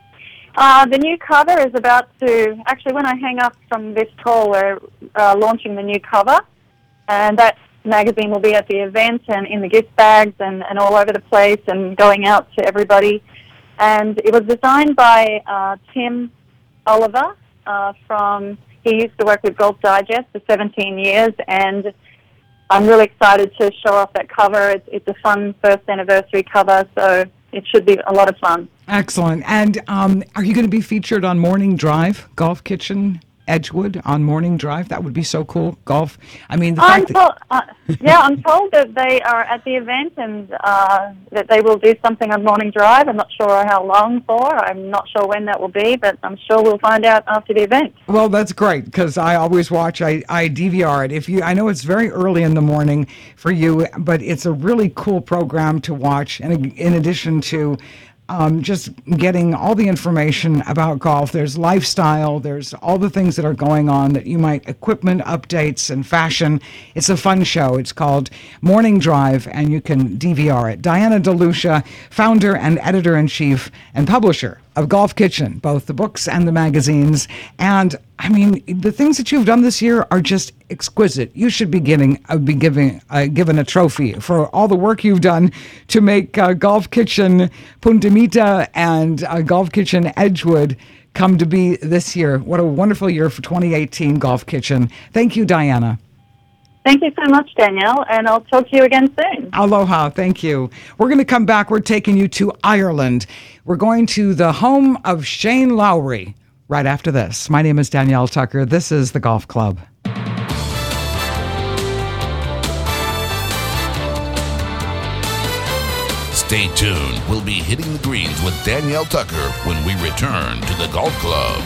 Speaker 9: Uh, the new cover is about to, actually when I hang up from this call, we're uh, launching the new cover, and that magazine will be at the event and in the gift bags and, and all over the place and going out to everybody. And it was designed by uh, Tim Oliver uh, from, he used to work with Golf Digest for seventeen years, and I'm really excited to show off that cover. It's, it's a fun first anniversary cover, so it should be a lot of fun.
Speaker 2: Excellent. And um, are you going to be featured on Morning Drive, Golf Kitchen Edgewood on Morning Drive? That would be so cool. Golf. I mean, the
Speaker 9: I'm
Speaker 2: fact
Speaker 9: told, uh, yeah, I'm told that they are at the event and uh, that they will do something on Morning Drive. I'm not sure how long for. I'm not sure when that will be, but I'm sure we'll find out after the event.
Speaker 2: Well, that's great because I always watch. I, I D V R it. If you, I know it's very early in the morning for you, but it's a really cool program to watch. And in addition to Um, just getting all the information about golf. There's lifestyle, there's all the things that are going on that you might, equipment updates and fashion. It's a fun show. It's called Morning Drive, and you can D V R it. Diana DeLucia, founder and editor-in-chief and publisher of Golf Kitchen, both the books and the magazines. And I mean, the things that you've done this year are just exquisite. You should be getting, uh, be giving, uh, given a trophy for all the work you've done to make uh, Golf Kitchen Punta Mita and uh, Golf Kitchen Edgewood come to be this year. What a wonderful year for twenty eighteen Golf Kitchen. Thank you, Diana.
Speaker 9: Thank you so much, Danielle, and I'll talk to you again soon.
Speaker 2: Aloha, thank you. We're going to come back. We're taking you to Ireland. We're going to the home of Shane Lowry right after this. My name is Danielle Tucker. This is the Golf Club.
Speaker 1: Stay tuned. We'll be hitting the greens with Danielle Tucker when we return to the Golf Club.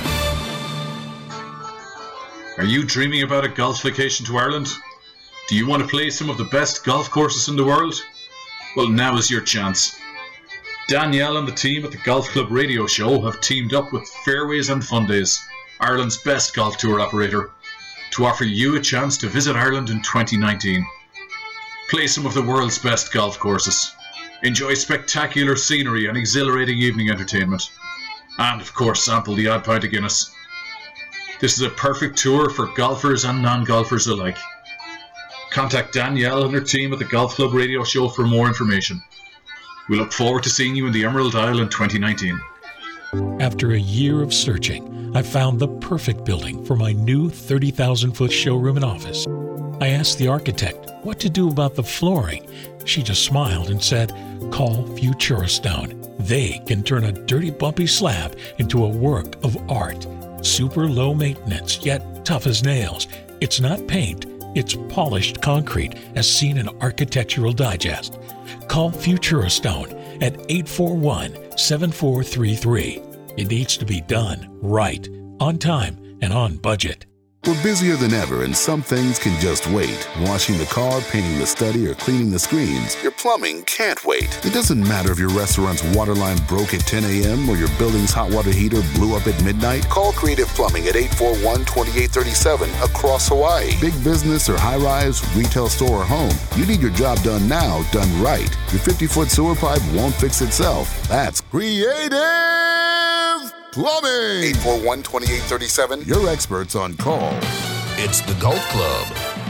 Speaker 5: Are you dreaming about a golf vacation to Ireland? Do you want to play some of the best golf courses in the world? Well, now is your chance. Danielle and the team at the Golf Club radio show have teamed up with Fairways and Fun Days, Ireland's best golf tour operator, to offer you a chance to visit Ireland in twenty nineteen. Play some of the world's best golf courses. Enjoy spectacular scenery and exhilarating evening entertainment. And, of course, sample the odd pint of Guinness. This is a perfect tour for golfers and non-golfers alike. Contact Danielle and her team at the Golf Club radio show for more information. We look forward to seeing you in the Emerald Isle in twenty nineteen.
Speaker 3: After a year of searching, I found the perfect building for my new thirty thousand foot showroom and office. I asked the architect what to do about the flooring. She just smiled and said, call Futura Stone. They can turn a dirty, bumpy slab into a work of art. Super low maintenance, yet tough as nails. It's not paint, it's polished concrete, as seen in Architectural Digest. Call Futura Stone at eight four one, seven four three three. It needs to be done right, on time, and on budget.
Speaker 1: We're busier than ever, and some things can just wait. Washing the car, painting the study, or cleaning the screens. Your plumbing can't wait. It doesn't matter if your restaurant's water line broke at ten a.m. or your building's hot water heater blew up at midnight. Call Creative Plumbing at eight four one, two eight three seven across Hawaii. Big business or high-rise, retail store or home. You need your job done now, done right. Your fifty-foot sewer pipe won't fix itself. That's Creative Plumbing. eight four one, two eight three seven. Your experts on call. It's the Golf Club.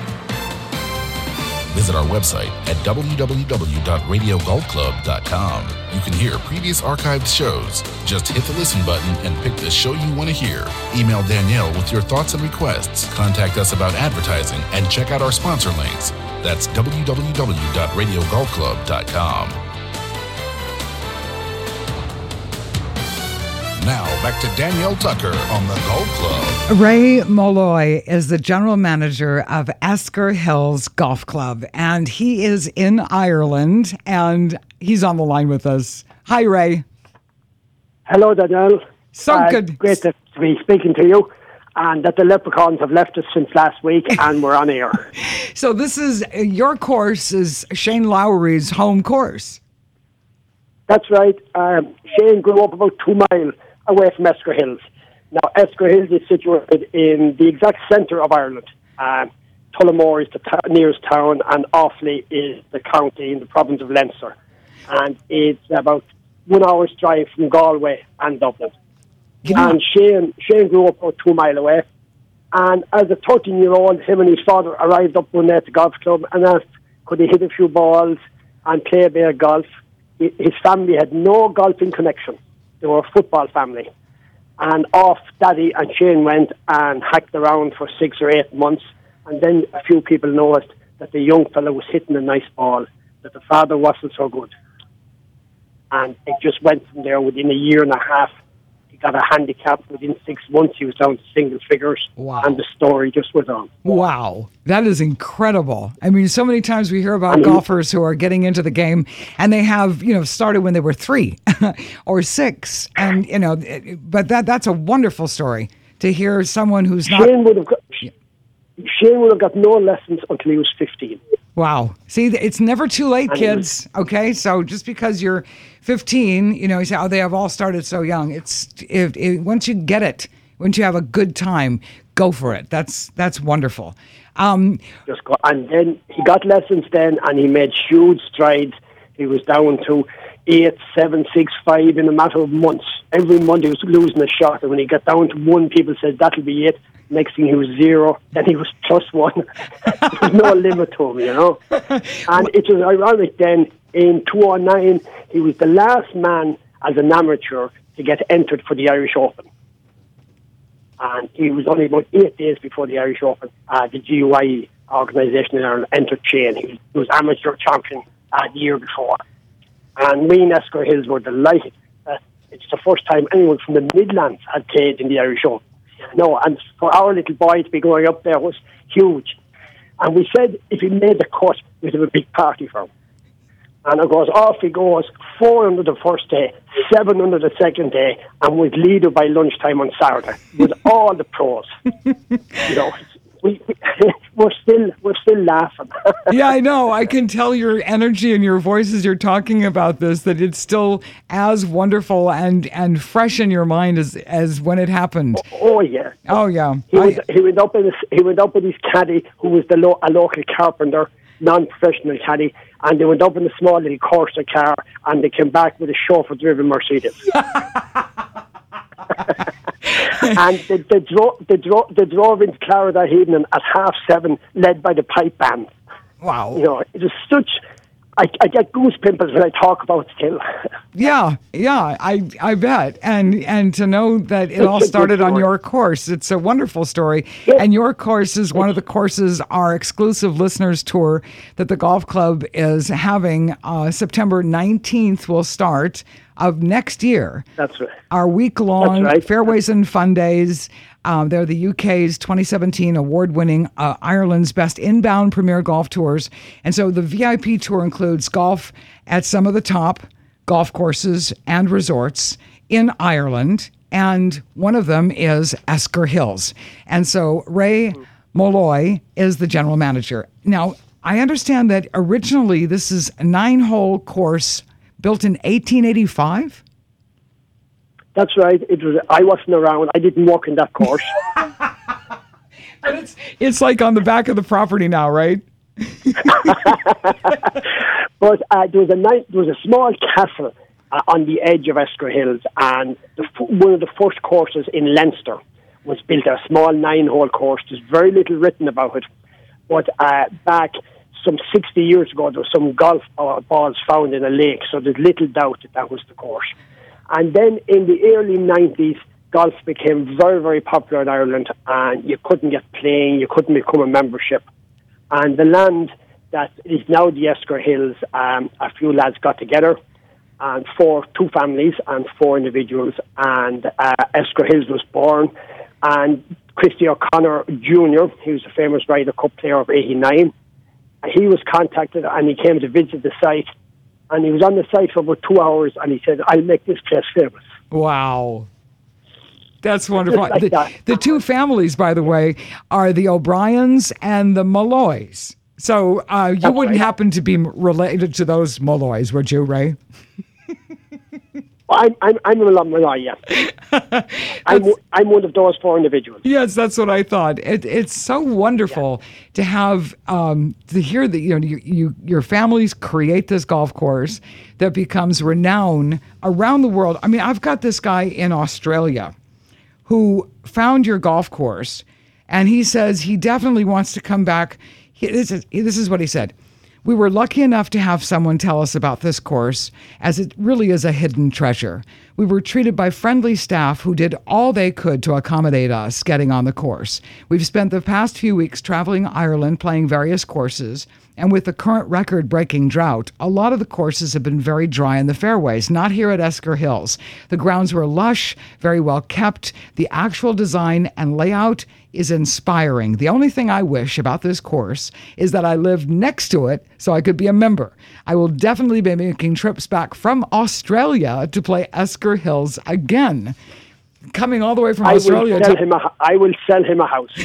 Speaker 1: Visit our website at w w w dot radio golf club dot com. You can hear previous archived shows. Just hit the listen button and pick the show you want to hear. Email Danielle with your thoughts and requests. Contact us about advertising and check out our sponsor links. That's w w w dot radio golf club dot com. Now, back to Danielle Tucker on the Golf Club.
Speaker 2: Ray Molloy is the general manager of Esker Hills Golf Club, and he is in Ireland, and he's on the line with us. Hi, Ray.
Speaker 6: Hello, Danielle.
Speaker 2: So
Speaker 6: uh,
Speaker 2: good.
Speaker 6: Great to be speaking to you. and that the Leprechauns have left us since last week, and we're on air.
Speaker 2: So this is, your course is Shane Lowry's home course.
Speaker 6: That's right. Um, Shane grew up about two miles away from Esker Hills. Now, Esker Hills is situated in the exact centre of Ireland. Um, Tullamore is the t- nearest town, and Offaly is the county in the province of Leinster. And it's about one hour's drive from Galway and Dublin. Yeah. And Shane, Shane grew up about two miles away. And as a thirteen-year-old, him and his father arrived up one day at the golf club and asked, could he hit a few balls and play a bit of golf? His family had no golfing connection. They were a football family. And off Daddy and Shane went and hacked around for six or eight months. And then a few people noticed that the young fellow was hitting a nice ball, that the father wasn't so good. And it just went from there. Within a year and a half, he got a handicap. Within six months, he was down to single figures.
Speaker 2: Wow.
Speaker 6: And the story just went on.
Speaker 2: Wow. That is incredible. I mean, so many times we hear about I mean, golfers who are getting into the game and they have, you know, started when they were three or six. And, you know, but that that's a wonderful story to hear someone who's not...
Speaker 6: Shane would have got, Shane would have got no lessons until he was fifteen.
Speaker 2: Wow. See, it's never too late, kids. Okay, so just because you're fifteen, you know, you say, oh, they have all started so young. It's if, if once you get it, once you have a good time, go for it. That's that's wonderful. Um,
Speaker 6: just go, and then he got lessons then, and he made huge strides. He was down to eight, seven, six, five in a matter of months. Every month he was losing a shot, and when he got down to one, people said that'll be it. Next thing he was zero, then he was plus one. There was no limit to him, you know. And it was ironic then, in two thousand nine, he was the last man as an amateur to get entered for the Irish Open. And he was only about eight days before the Irish Open. Uh, the G U I E organisation in Ireland entered Shane. He was amateur champion uh, the year before. And we in Esker Hills were delighted that it's the first time anyone from the Midlands had played in the Irish Open. No, and for our little boy to be going up there was huge. And we said if he made the cut, we'd have a big party for him. And of course, off he goes, four under the first day, seven under the second day, and was leader by lunchtime on Saturday with all the pros. You know, we, we, we're still we're still laughing.
Speaker 2: Yeah, I know. I can tell your energy and your voice as you're talking about this, that it's still as wonderful and, and fresh in your mind as as when it happened.
Speaker 6: Oh, oh yeah.
Speaker 2: Oh yeah.
Speaker 6: He,
Speaker 2: I,
Speaker 6: was, he went up in his, he went up with his caddy, who was the lo- a local carpenter, non-professional caddy, and they went up in a small little Corsa car, and they came back with a chauffeur-driven Mercedes. And they, they, dro- they, dro- they drove into Clara that evening at half seven, led by the pipe band.
Speaker 2: Wow.
Speaker 6: You know, it was such... I, I get goose pimples when I talk about still.
Speaker 2: Yeah, yeah, I I bet. And and to know that it all started on your course, it's a wonderful story. Yeah. And your course is one of the courses, our exclusive listeners tour that the golf club is having. Uh, September nineteenth will start of next year.
Speaker 6: That's right.
Speaker 2: Our week-long
Speaker 6: right.
Speaker 2: Fairways and Fun Days. Um, they're the U K's twenty seventeen award-winning uh, Ireland's best inbound premier golf tours. And so the V I P tour includes golf at some of the top golf courses and resorts in Ireland. And one of them is Esker Hills. And so Ray Molloy is the general manager. Now, I understand that originally this is a nine-hole course built in eighteen eighty-five?
Speaker 6: That's right. It was. I wasn't around. I didn't walk in that course.
Speaker 2: But it's it's like on the back of the property now, right?
Speaker 6: But uh, there was a nice, there was a small castle uh, on the edge of Esker Hills, and the, one of the first courses in Leinster was built. A small nine-hole course. There's very little written about it, but uh, back some sixty years ago, there was some golf balls found in a lake, so there's little doubt that that was the course. And then in the early nineties, golf became very, very popular in Ireland, and you couldn't get playing, you couldn't become a membership. And the land that is now the Esker Hills, um, a few lads got together, and four, two families and four individuals, and uh, Esker Hills was born. And Christy O'Connor Junior, he was a famous Ryder Cup player of eighty-nine, he was contacted and he came to visit the site. And he was on the site for about two hours, and he said, I'll make this place famous.
Speaker 2: Wow. That's wonderful.
Speaker 6: Just like
Speaker 2: the,
Speaker 6: that.
Speaker 2: the two families, by the way, are the O'Briens and the Malloys. So uh, you
Speaker 6: That's
Speaker 2: wouldn't
Speaker 6: right.
Speaker 2: happen to be related to those Malloys, would you, Ray?
Speaker 6: I'm I'm I'm a Malloy, yeah. I'm I'm one of those four individuals.
Speaker 2: Yes, that's what I thought. It, it's so wonderful to have um, to hear that you know you, you your families create this golf course that becomes renowned around the world. I mean, I've got this guy in Australia who found your golf course, and he says he definitely wants to come back. He, this is this is what he said. We were lucky enough to have someone tell us about this course, as it really is a hidden treasure. We were treated by friendly staff who did all they could to accommodate us getting on the course. We've spent the past few weeks traveling Ireland, playing various courses, and with the current record-breaking drought, a lot of the courses have been very dry in the fairways, not here at Esker Hills. The grounds were lush, very well kept. The actual design and layout is inspiring. The only thing I wish about this course is that I lived next to it so I could be a member. I will definitely be making trips back from Australia to play Esker Hills again. Coming all the way from
Speaker 6: I
Speaker 2: Australia
Speaker 6: will sell
Speaker 2: to...
Speaker 6: him a, I will sell him a house.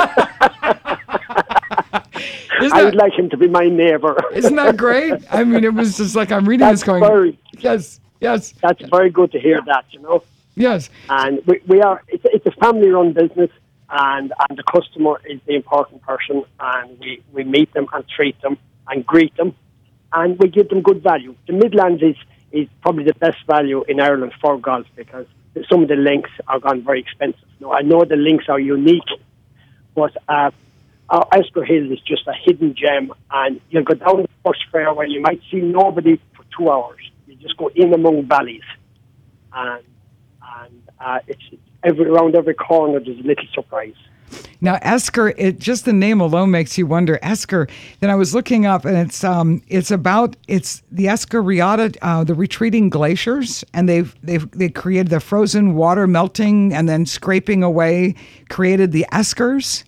Speaker 2: Isn't
Speaker 6: I
Speaker 2: that,
Speaker 6: would like him to be my neighbour.
Speaker 2: isn't that great? I mean, it was just like I'm reading
Speaker 6: That's
Speaker 2: this going,
Speaker 6: very,
Speaker 2: yes, yes,
Speaker 6: that's very good to hear that, you know.
Speaker 2: yes.
Speaker 6: And we, we are, it's, it's a family-run business, and, and the customer is the important person, and we, we meet them and treat them and greet them, and we give them good value. The Midlands is, is probably the best value in Ireland for golf, because some of the links are gone very expensive. Now, I know the links are unique, but uh, our Esker Hills is just a hidden gem, and you'll go down the first fairway, you might see nobody for two hours. You just go in among valleys, and and uh, it's every around every corner there's a little surprise.
Speaker 2: Now, Esker, it just the name alone makes you wonder. Esker. Then I was looking up, and it's um, it's about it's the Esker Riata, uh, the retreating glaciers, and they've they've they created the frozen water melting and then scraping away, created the Eskers.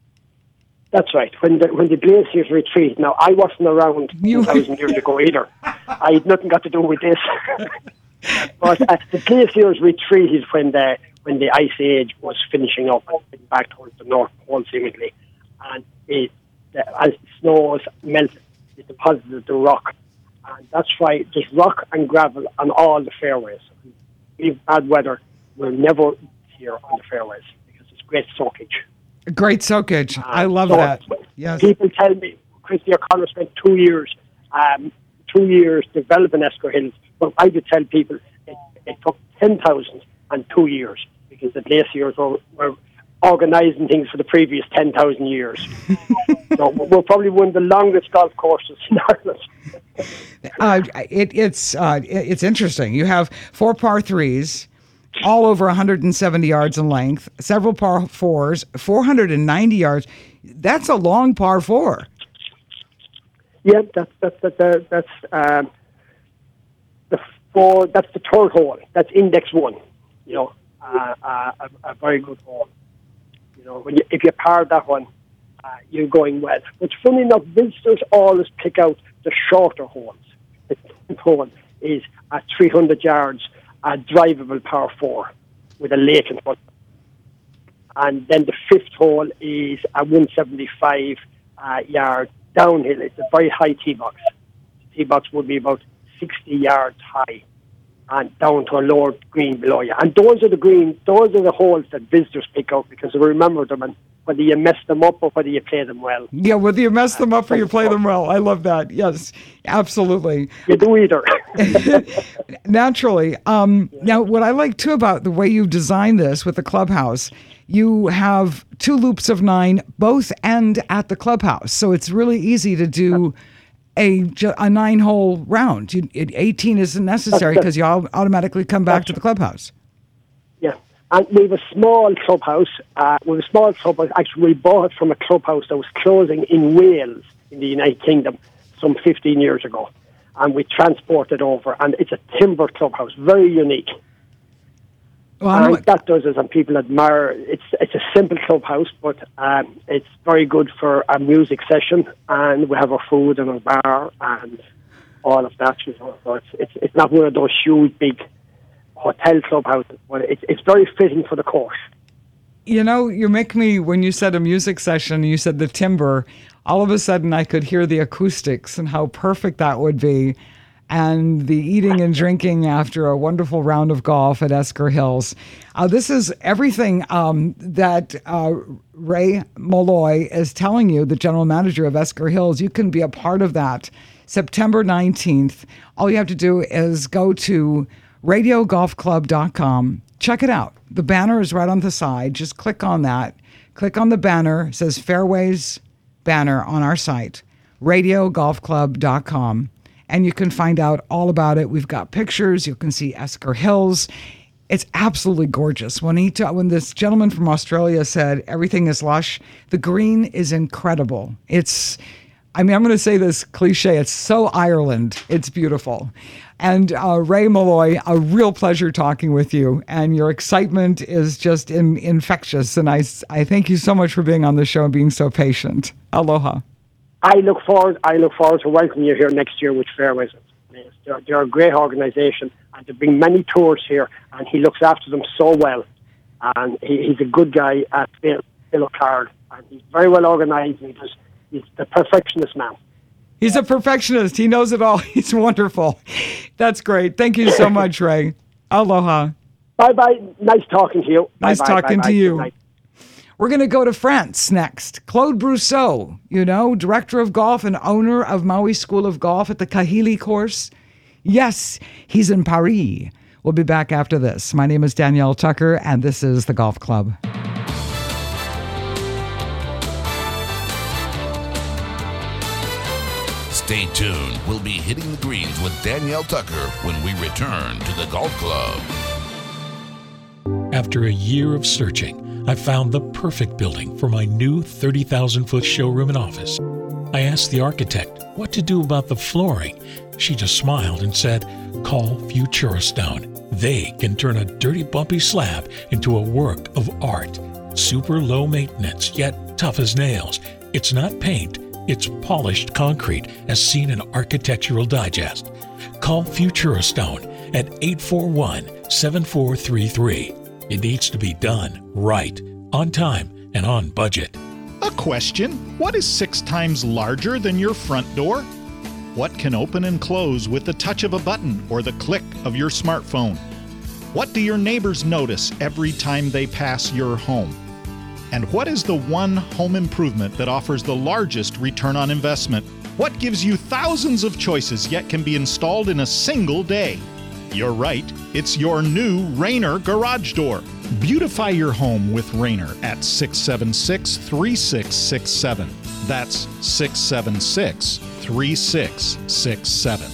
Speaker 6: That's right. When the when the glaciers retreat. Now, I wasn't around
Speaker 2: You-
Speaker 6: two thousand years ago either. I had nothing got to do with this. But uh, the glaciers retreated when the when the ice age was finishing up and heading back towards the North Pole, seemingly, and it the, as the snows melted, it deposited the rock, and that's why there's rock and gravel on all the fairways. If bad weather, we're never here on the fairways because it's great soakage.
Speaker 2: Great soakage. I love
Speaker 6: So,
Speaker 2: that. Yes.
Speaker 6: People tell me, Christy O'Connor spent two years, um, two years developing Esker Hills. But I would tell people it, it took ten thousand and two years because the glaciers were, were organising things for the previous ten thousand years. So we're probably one of the longest golf courses in Ireland.
Speaker 2: Uh, it, it's uh, it- it's interesting. You have four par threes, all over one hundred seventy yards in length, several par fours, four hundred ninety yards. That's a long par four.
Speaker 6: Yeah, that's that's that's that's, that's um, the four. That's the third hole. That's index one. You know, uh, uh, a, a very good hole. You know, when you, if you par that one, uh, you're going well. But funny enough, visitors always pick out the shorter holes. The tenth hole is at three hundred yards, a drivable par four with a lake in front. And then the fifth hole is a one seventy-five uh, yard downhill. It's a very high tee box. The tee box would be about sixty yards high and down to a lower green below you. And those are the green, those are the holes that visitors pick out because they remember them, and whether you mess them up or whether you play them well.
Speaker 2: Yeah, whether you mess them up or you play them well. I love that. Yes, absolutely.
Speaker 6: You do either.
Speaker 2: Naturally. Um, now, what I like too about the way you've designed this with the clubhouse, you have two loops of nine, both end at the clubhouse. So it's really easy to do a, ju- a nine hole round. You, it, eighteen isn't necessary because you all automatically come back to the clubhouse.
Speaker 6: Yeah. And we have a small clubhouse. Uh, we have a small clubhouse. Actually, we bought it from a clubhouse that was closing in Wales, in the United Kingdom, some fifteen years ago. And we transported over. And it's a timber clubhouse, very unique.
Speaker 2: Well, I'm-
Speaker 6: and that does it, and people admire. It's it's a simple clubhouse, but um, it's very good for a music session. And we have our food and our bar and all of that. You know. So it's, it's it's not one of those huge, big hotel clubhouses. Well, it's it's very fitting for the course.
Speaker 2: You know, you make me, when you said a music session, you said the timbre, all of a sudden I could hear the acoustics and how perfect that would be. And the eating and drinking after a wonderful round of golf at Esker Hills. Uh, this is everything um, that uh, Ray Molloy is telling you, the general manager of Esker Hills. You can be a part of that. September nineteenth. All you have to do is go to radio golf club dot com. Check it out. The banner is right on the side. Just click on that. Click on the banner. It says Fairways banner on our site, radio golf club dot com. And you can find out all about it. We've got pictures. You can see Esker Hills. It's absolutely gorgeous. When he ta- when this gentleman from Australia said everything is lush, the green is incredible. It's, I mean, I'm going to say this cliche. It's so Ireland. It's beautiful. And uh, Ray Molloy, a real pleasure talking with you. And your excitement is just in, infectious. And I, I thank you so much for being on the show and being so patient. Aloha.
Speaker 6: I look forward. I look forward to welcoming you here next year with Fairways. They're, they're a great organisation, and they bring many tours here, and he looks after them so well. And he, he's a good guy at Phil, Phil Card, and he's very well organised. And he does, he's the perfectionist man.
Speaker 2: He's a perfectionist. He knows it all. He's wonderful. That's great. Thank you so much, Ray. Aloha.
Speaker 6: Bye bye. Nice talking to you.
Speaker 2: Nice
Speaker 6: bye,
Speaker 2: talking
Speaker 6: bye,
Speaker 2: to
Speaker 6: bye.
Speaker 2: you. We're going to go to France next. Claude Brousseau, you know, director of golf and owner of Maui School of Golf at the Kahili course. Yes, he's in Paris. We'll be back after this. My name is Danielle Tucker, and this is The Golf Club.
Speaker 10: Stay tuned. We'll be hitting the greens with Danielle Tucker when we return to The Golf Club.
Speaker 3: After a year of searching, I found the perfect building for my new thirty thousand foot showroom and office. I asked the architect what to do about the flooring. She just smiled and said, call Futura Stone. They can turn a dirty, bumpy slab into a work of art. Super low maintenance, yet tough as nails. It's not paint, it's polished concrete, as seen in Architectural Digest. Call Futura Stone at eight four one, seven four three three. It needs to be done right, on time, and on budget.
Speaker 7: A question. What is six times larger than your front door? What can open and close with the touch of a button or the click of your smartphone? What do your neighbors notice every time they pass your home? And what is the one home improvement that offers the largest return on investment? What gives you thousands of choices yet can be installed in a single day? You're right, it's your new Rainer garage door. Beautify your home with Rainer at six seven six, three six six seven. That's six seven six, three six six seven.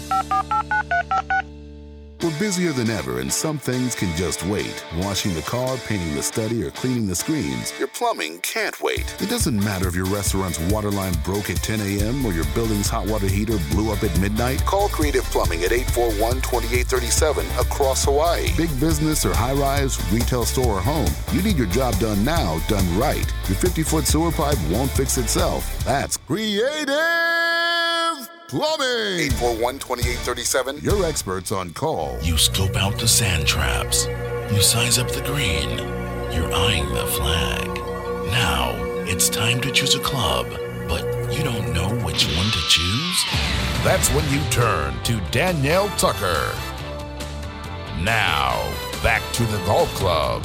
Speaker 1: We're busier than ever, and some things can just wait. Washing the car, painting the study, or cleaning the screens. Your plumbing can't wait. It doesn't matter if your restaurant's water line broke at ten a.m. or your building's hot water heater blew up at midnight. Call Creative Plumbing at eight four one, two eight three seven across Hawaii. Big business or high-rise, retail store or home. You need your job done now, done right. Your fifty-foot sewer pipe won't fix itself. That's Creative Plumbing. eight four one, two eight three seven. Your experts on call.
Speaker 10: You scope out the sand traps. You size up the green. You're eyeing the flag. Now, it's time to choose a club, but you don't know which one to choose? That's when you turn to Danielle Tucker. Now, back to the Golf Club.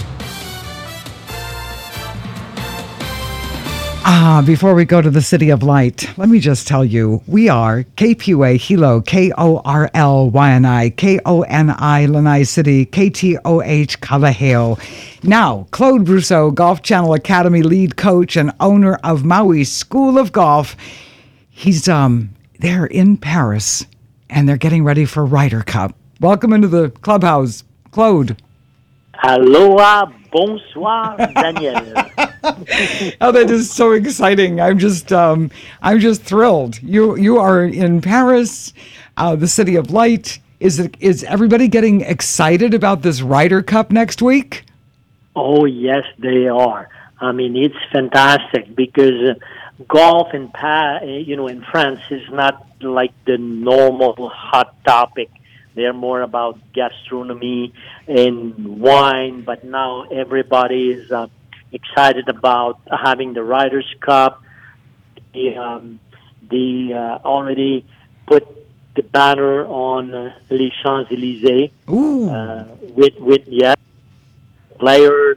Speaker 2: Ah, before we go to the City of Light, let me just tell you, we are K P U A Hilo, K O R L Y N I, K O N I Lanai City, K T O H Kalaheo. Now, Claude Brousseau, Golf Channel Academy lead coach and owner of Maui School of Golf. He's um they're in Paris, and they're getting ready for Ryder Cup. Welcome into the clubhouse, Claude.
Speaker 11: Aloha, bonsoir, Danielle.
Speaker 2: Oh, that is so exciting! I'm just, um, I'm just thrilled. You, you are in Paris, uh, the City of Light. Is it? Is everybody getting excited about this Ryder Cup next week?
Speaker 11: Oh yes, they are. I mean, it's fantastic because uh, golf in pa- you know, in France is not like the normal hot topic They're more about gastronomy and wine, but now everybody is uh, excited about having the Riders' Cup. They, um, they uh, already put the banner on uh, Les Champs-Élysées uh, with, with yeah, players.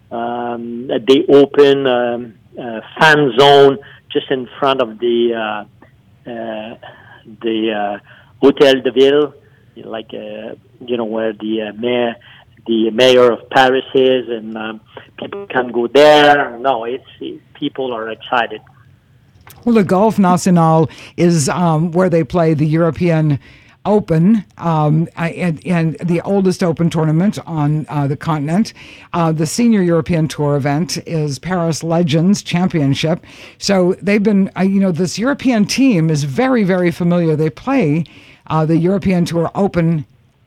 Speaker 11: Um, they open um, a fan zone just in front of the uh, uh, the uh, Hotel de Ville, like uh, you know where the uh, mayor the mayor of Paris is, and um, people can go there. No, it's it, people are excited.
Speaker 2: Well, the Golf National is um, where they play the European Open, um, and, and the oldest Open tournament on uh, the continent. Uh, the Senior European Tour event is Paris Legends Championship. So they've been, uh, you know, this European team is very, very familiar. They play uh, the European Tour Open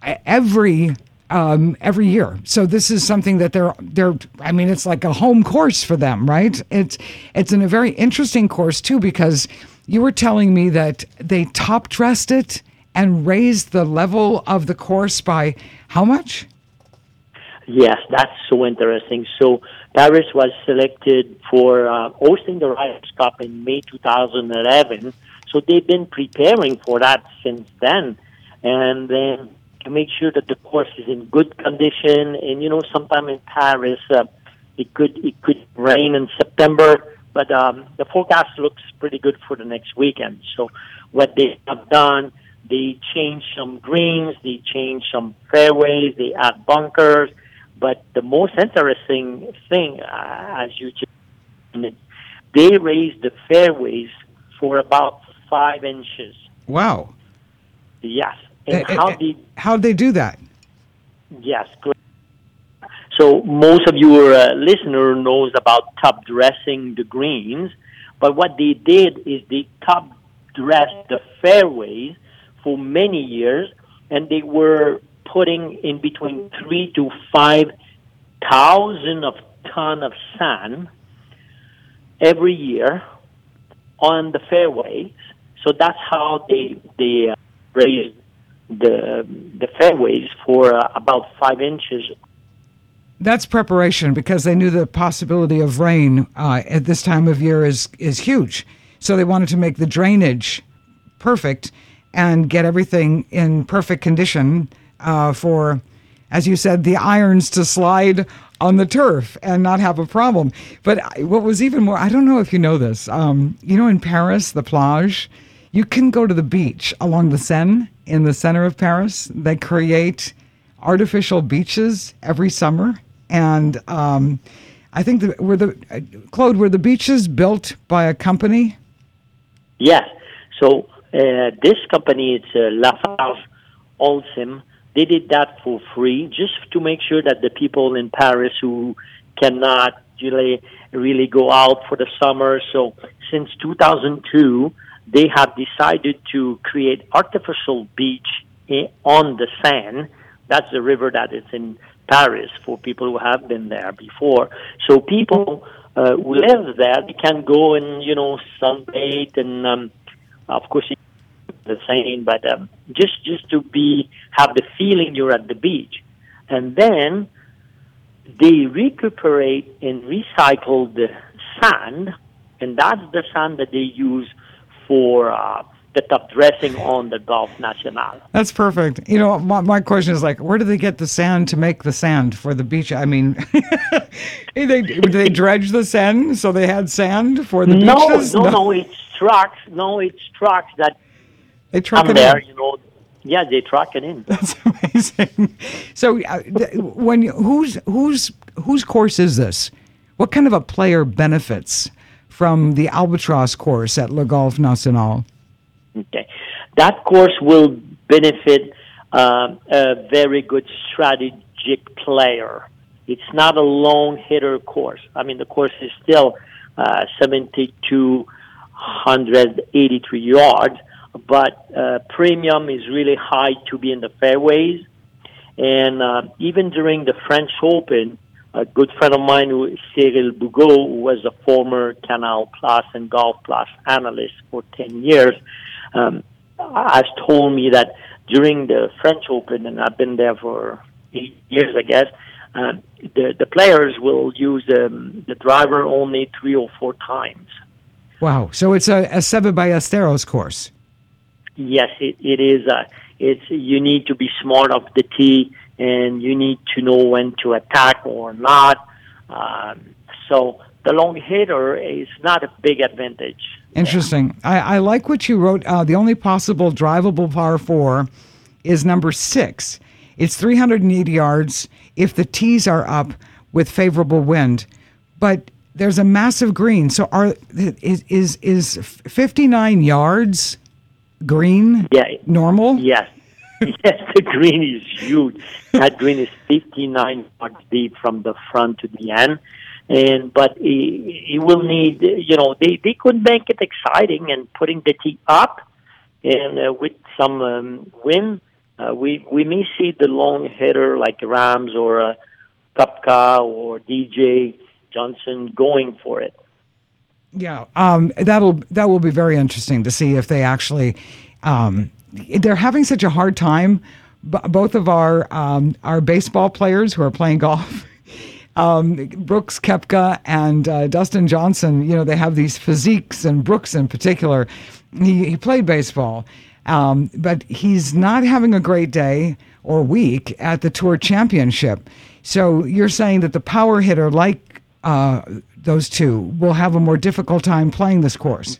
Speaker 2: every um, every year. So this is something that they're they're. I mean, it's like a home course for them, right? It's it's in a very interesting course too, because you were telling me that they top dressed it and raised the level of the course by how much?
Speaker 11: Yes, that's so interesting. So Paris was selected for uh, hosting the Riders' Cup in May two thousand eleven. So they've been preparing for that since then. And then to make sure that the course is in good condition. And, you know, sometime in Paris, uh, it could it could rain in September. But um, the forecast looks pretty good for the next weekend. So what they have done, they changed some greens, they changed some fairways, they add bunkers. But the most interesting thing, uh, as you just mentioned, they raised the fairways for about five inches.
Speaker 2: Wow.
Speaker 11: Yes. And
Speaker 2: uh,
Speaker 11: how
Speaker 2: uh,
Speaker 11: they
Speaker 2: how'd they do that?
Speaker 11: Yes, great. So most of your uh, listener knows about top dressing the greens, but what they did is they top dressed the fairways for many years, and they were putting in between three to five thousand of ton of sand every year on the fairways. So that's how they they uh, raised the the fairways for uh, about five inches.
Speaker 2: That's preparation, because they knew the possibility of rain uh, at this time of year is is huge. So they wanted to make the drainage perfect and get everything in perfect condition uh, for, as you said, the irons to slide on the turf and not have a problem. But what was even more, I don't know if you know this, um, you know, in Paris, the plage, you can go to the beach along the Seine in the center of Paris. They create artificial beaches every summer. And um, I think that were the, uh, Claude, were the beaches built by a company?
Speaker 11: Yes. So uh, this company, it's uh, Lafarge Holcim. They did that for free, just to make sure that the people in Paris who cannot really, really go out for the summer. So since two thousand two, they have decided to create artificial beach on the Seine. That's the river that is in Paris for people who have been there before. So people uh, who live there, they can go and, you know, sunbathe and, um, of course, the Seine, but um, just just to be have the feeling you're at the beach. And then they recuperate and recycle the sand, and that's the sand that they use for uh, the top dressing on the Golf National.
Speaker 2: That's perfect. You know, my, my question is like, where do they get the sand to make the sand for the beach? I mean, they, did they dredge the sand so they had sand for the
Speaker 11: no,
Speaker 2: beaches?
Speaker 11: No, no, no, it's trucks. No, it's trucks that
Speaker 2: they truck
Speaker 11: come
Speaker 2: it
Speaker 11: there,
Speaker 2: in.
Speaker 11: you know. Yeah, they truck it in.
Speaker 2: That's amazing. So, uh, th- when you, whose whose whose course is this? What kind of a player benefits from the Albatross course at Le Golf National?
Speaker 11: Okay, that course will benefit uh, a very good strategic player. It's not a long hitter course. I mean, the course is still uh, seventy-two eighty-three yards. But uh, premium is really high to be in the fairways. And uh, even during the French Open, a good friend of mine, who Cyril Bougeau, who was a former Canal Plus and Golf Plus analyst for ten years, um, has told me that during the French Open, and I've been there for eight years, I guess, uh, the, the players will use um, the driver only three or four times.
Speaker 2: Wow. So it's a, a Seve Ballesteros course.
Speaker 11: Yes, it, it is. Uh, it's you need to be smart off the tee, and you need to know when to attack or not. Um, so the long hitter is not a big advantage.
Speaker 2: Interesting. I, I like what you wrote. Uh, the only possible drivable par four is number six. It's three hundred eighty yards if the tees are up with favorable wind, but there's a massive green. So are is is, is fifty-nine yards green
Speaker 11: yeah.
Speaker 2: normal?
Speaker 11: Yes. Yes, the green is huge. That green is fifty-nine yards deep from the front to the end. And but it, it will need, you know, they, they could make it exciting and putting the tee up, and uh, with some um, wind, uh, we we may see the long hitter like Rams or uh, Koepka or D J Johnson going for it.
Speaker 2: Yeah, um, that'll that will be very interesting to see if they actually. Um, they're having such a hard time. B- both of our um, our baseball players who are playing golf. Um, Brooks Koepka and uh, Dustin Johnson, you know, they have these physiques, and Brooks in particular, he, he played baseball, um, but he's not having a great day or week at the Tour Championship. So you're saying that the power hitter, like uh, those two, will have a more difficult time playing this course?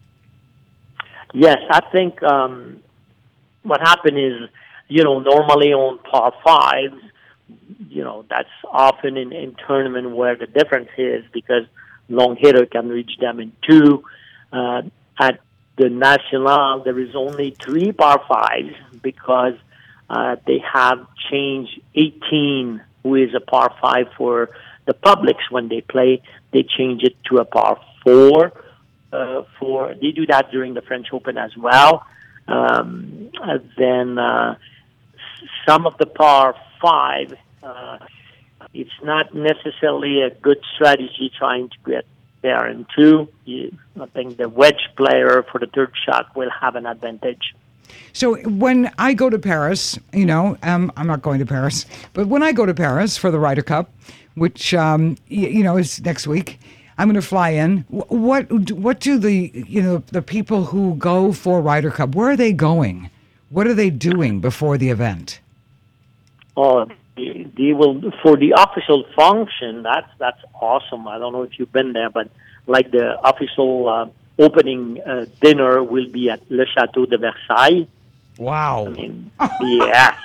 Speaker 11: Yes, I think um, what happened is, you know, normally on par fives, you know, that's often in, in tournament where the difference is because long hitter can reach them in two. Uh, at the National, there is only three par fives because uh, they have changed eighteen, who is a par five for the publics when they play. They change it to a par four. Uh, for they do that during the French Open as well. Um, then uh, some of the par five. Uh, it's not necessarily a good strategy trying to get there in two. You, I think the wedge player for the third shot will have an advantage.
Speaker 2: So when I go to Paris, you know, um, I'm not going to Paris, but when I go to Paris for the Ryder Cup, which, um, y- you know, is next week, I'm going to fly in. What what do the, you know, the people who go for Ryder Cup, where are they going? What are they doing before the event?
Speaker 11: Oh, they, they will, for the official function, that's, that's awesome. I don't know if you've been there, but like the official uh, opening uh, dinner will be at Le Château de Versailles.
Speaker 2: Wow.
Speaker 11: I mean, yeah.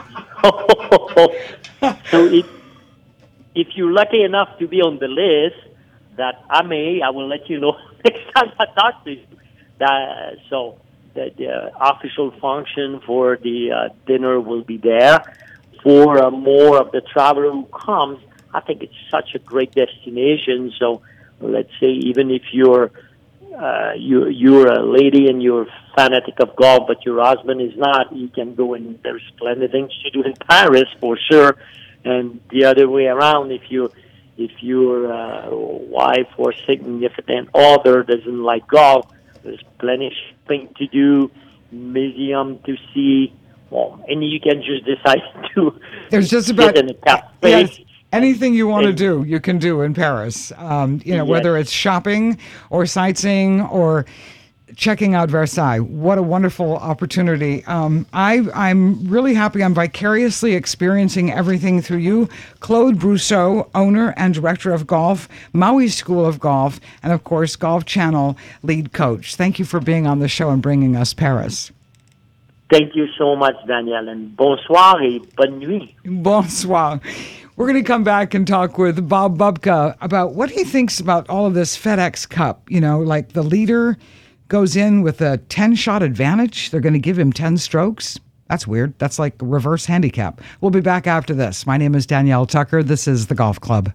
Speaker 11: So if, if you're lucky enough to be on the list, that I may, I will let you know next time I talk to you. That, so the, the official function for the uh, dinner will be there. For uh, more of the traveler who comes, I think it's such a great destination. So let's say even if you're uh, you, you're a lady and you're fanatic of golf, but your husband is not, you can go and there's plenty of things to do in Paris for sure. And the other way around, if you if your uh, wife or significant other doesn't like golf, there's plenty of things to do, museum to see. Well, and you can just decide to
Speaker 2: There's just about
Speaker 11: sit in a cafe.
Speaker 2: Yes, anything you want to do, you can do in Paris. Um, you know,
Speaker 11: Yes.
Speaker 2: whether it's shopping or sightseeing or checking out Versailles. What a wonderful opportunity. Um, I, I'm really happy I'm vicariously experiencing everything through you. Claude Brousseau, owner and director of golf, Maui School of Golf, and of course, Golf Channel lead coach. Thank you for being on the show and bringing us Paris.
Speaker 11: Thank you so much, Danielle, and bonsoir et bonne nuit.
Speaker 2: Bonsoir. We're going to come back and talk with Bob Bubka about what he thinks about all of this FedEx Cup. You know, like the leader goes in with a ten-shot advantage. They're going to give him ten strokes. That's weird. That's like reverse handicap. We'll be back after this. My name is Danielle Tucker. This is The Golf Club.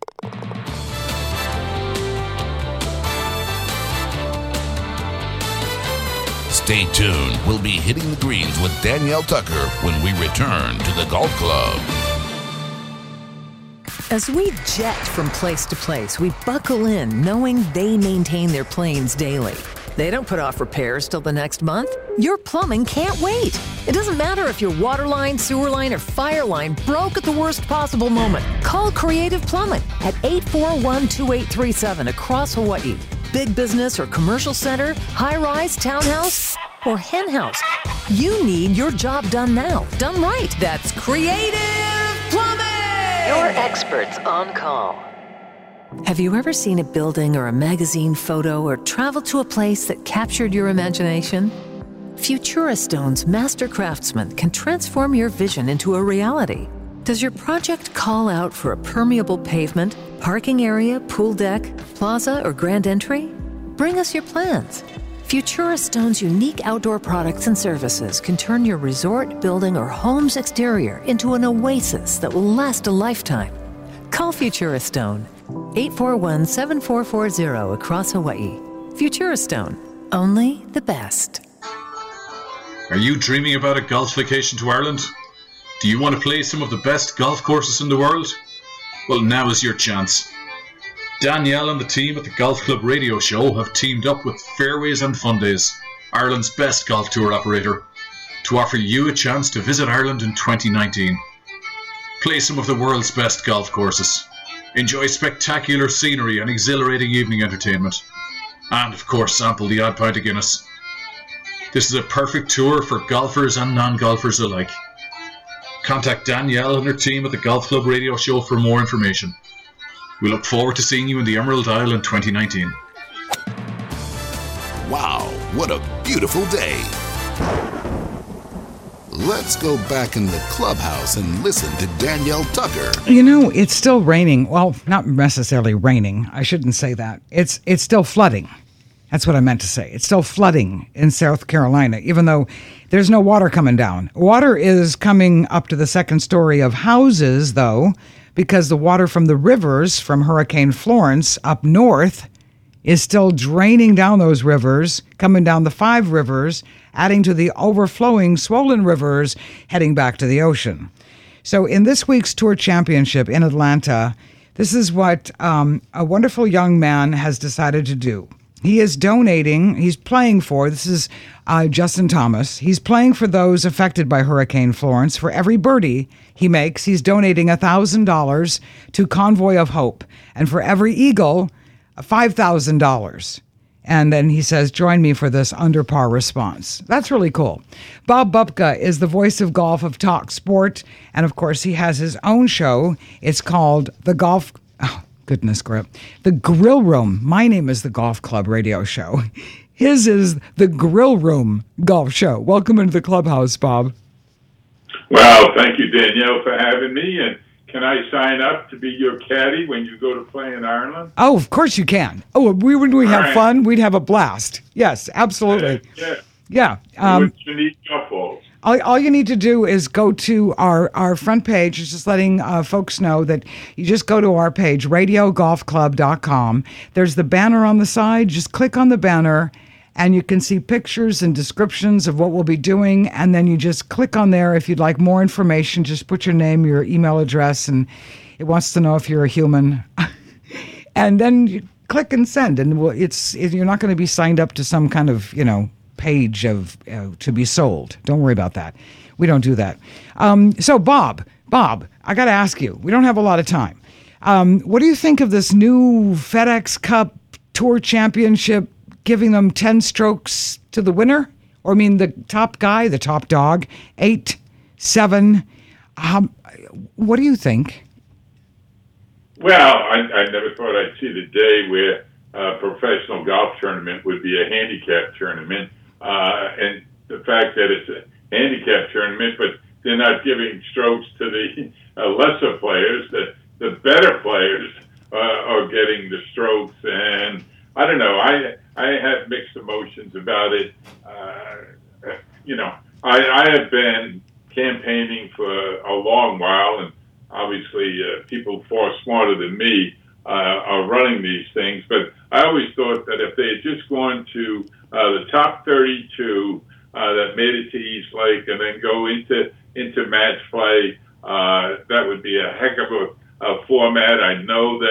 Speaker 10: Stay tuned. We'll be hitting the greens with Danielle Tucker when we return to The Golf Club.
Speaker 8: As we jet from place to place, we buckle in knowing they maintain their planes daily. They don't put off repairs till the next month. Your plumbing can't wait. It doesn't matter if your water line, sewer line, or fire line broke at the worst possible moment. Call Creative Plumbing at eight four one, two eight three seven across Hawaii. Big business or commercial center, high-rise, townhouse, or hen house. You need your job done now, done right. That's Creative Plumbing! Your experts on call. Have you ever seen a building or a magazine photo or traveled to a place that captured your imagination? Futura Stone's master craftsmen can transform your vision into a reality. Does your project call out for a permeable pavement, parking area, pool deck, plaza, or grand entry? Bring us your plans. Futura Stone's unique outdoor products and services can turn your resort, building, or home's exterior into an oasis that will last a lifetime. Call Futura Stone, eight four one, seven four four zero across Hawaii. Futura Stone, only the best.
Speaker 5: Are you dreaming about a golf vacation to Ireland? Do you want to play some of the best golf courses in the world? Well, now is your chance. Danielle and the team at the Golf Club Radio Show have teamed up with Fairways and Fun Days, Ireland's best golf tour operator, to offer you a chance to visit Ireland in twenty nineteen. Play some of the world's best golf courses. Enjoy spectacular scenery and exhilarating evening entertainment. And, of course, sample the odd pint of Guinness. This is a perfect tour for golfers and non-golfers alike. Contact Danielle and her team at the Golf Club Radio Show for more information. We look forward to seeing you in the Emerald Isle in twenty nineteen.
Speaker 1: Wow, what a beautiful day. Let's go back in the clubhouse and listen to Danielle Tucker.
Speaker 2: You know, it's still raining. Well, not necessarily raining. I shouldn't say that. It's it's still flooding. That's what I meant to say. It's still flooding in South Carolina, even though there's no water coming down. Water is coming up to the second story of houses, though, because the water from the rivers from Hurricane Florence up north is still draining down those rivers, coming down the five rivers, adding to the overflowing swollen rivers heading back to the ocean. So in this week's Tour Championship in Atlanta, this is what um, a wonderful young man has decided to do. He is donating, he's playing for, this is uh, Justin Thomas, he's playing for those affected by Hurricane Florence. For every birdie he makes, he's donating one thousand dollars to Convoy of Hope. And for every eagle, five thousand dollars. And then he says, join me for this under par response. That's really cool. Bob Bubka is the voice of golf of Talk Sport. And of course, he has his own show. It's called The Golf... Oh, goodness grip. The Grill Room. My name is The Golf Club Radio Show. His is The Grill Room Golf Show. Welcome into the clubhouse, Bob.
Speaker 12: Well, thank you, Danielle, for having me. And can I sign up to be your caddy when you go to play in Ireland?
Speaker 2: Oh, of course you can. Oh, we when we
Speaker 12: All
Speaker 2: have
Speaker 12: right.
Speaker 2: fun, we'd have a blast. Yes, absolutely.
Speaker 12: Yeah.
Speaker 2: Yeah. Um,
Speaker 12: What you need golf balls.
Speaker 2: all, all you need to do is go to our, our front page. It's just letting uh, folks know that you just go to our page, radio golf club dot com. There's the banner on the side. Just click on the banner, and you can see pictures and descriptions of what we'll be doing. And then you just click on there. If you'd like more information, just put your name, your email address, and it wants to know if you're a human. And then you click and send. And we'll, it's it, you're not going to be signed up to some kind of, you know, page of uh, to be sold. Don't worry about that. We don't do that. Um, so, Bob, Bob, I got to ask you. We don't have a lot of time. Um, what do you think of this new FedEx Cup Tour Championship, giving them ten strokes to the winner? Or, I mean, the top guy, the top dog, eight, seven. Um, what do you think?
Speaker 12: Well, I, I never thought I'd see the day where a professional golf tournament would be a handicap tournament. Uh, and the fact that it's a handicap tournament, but they're not giving strokes to the uh, lesser players. The, the better players uh, are getting the strokes. And I don't know, I I have mixed emotions about it. Uh, you know, I, I have been campaigning for a long while, and obviously uh, people far smarter than me uh, are running these things. But I always thought that if they had just gone to uh, the top thirty-two uh, that made it to East Lake and then go into into match play, uh, that would be a heck of a, a format. I know that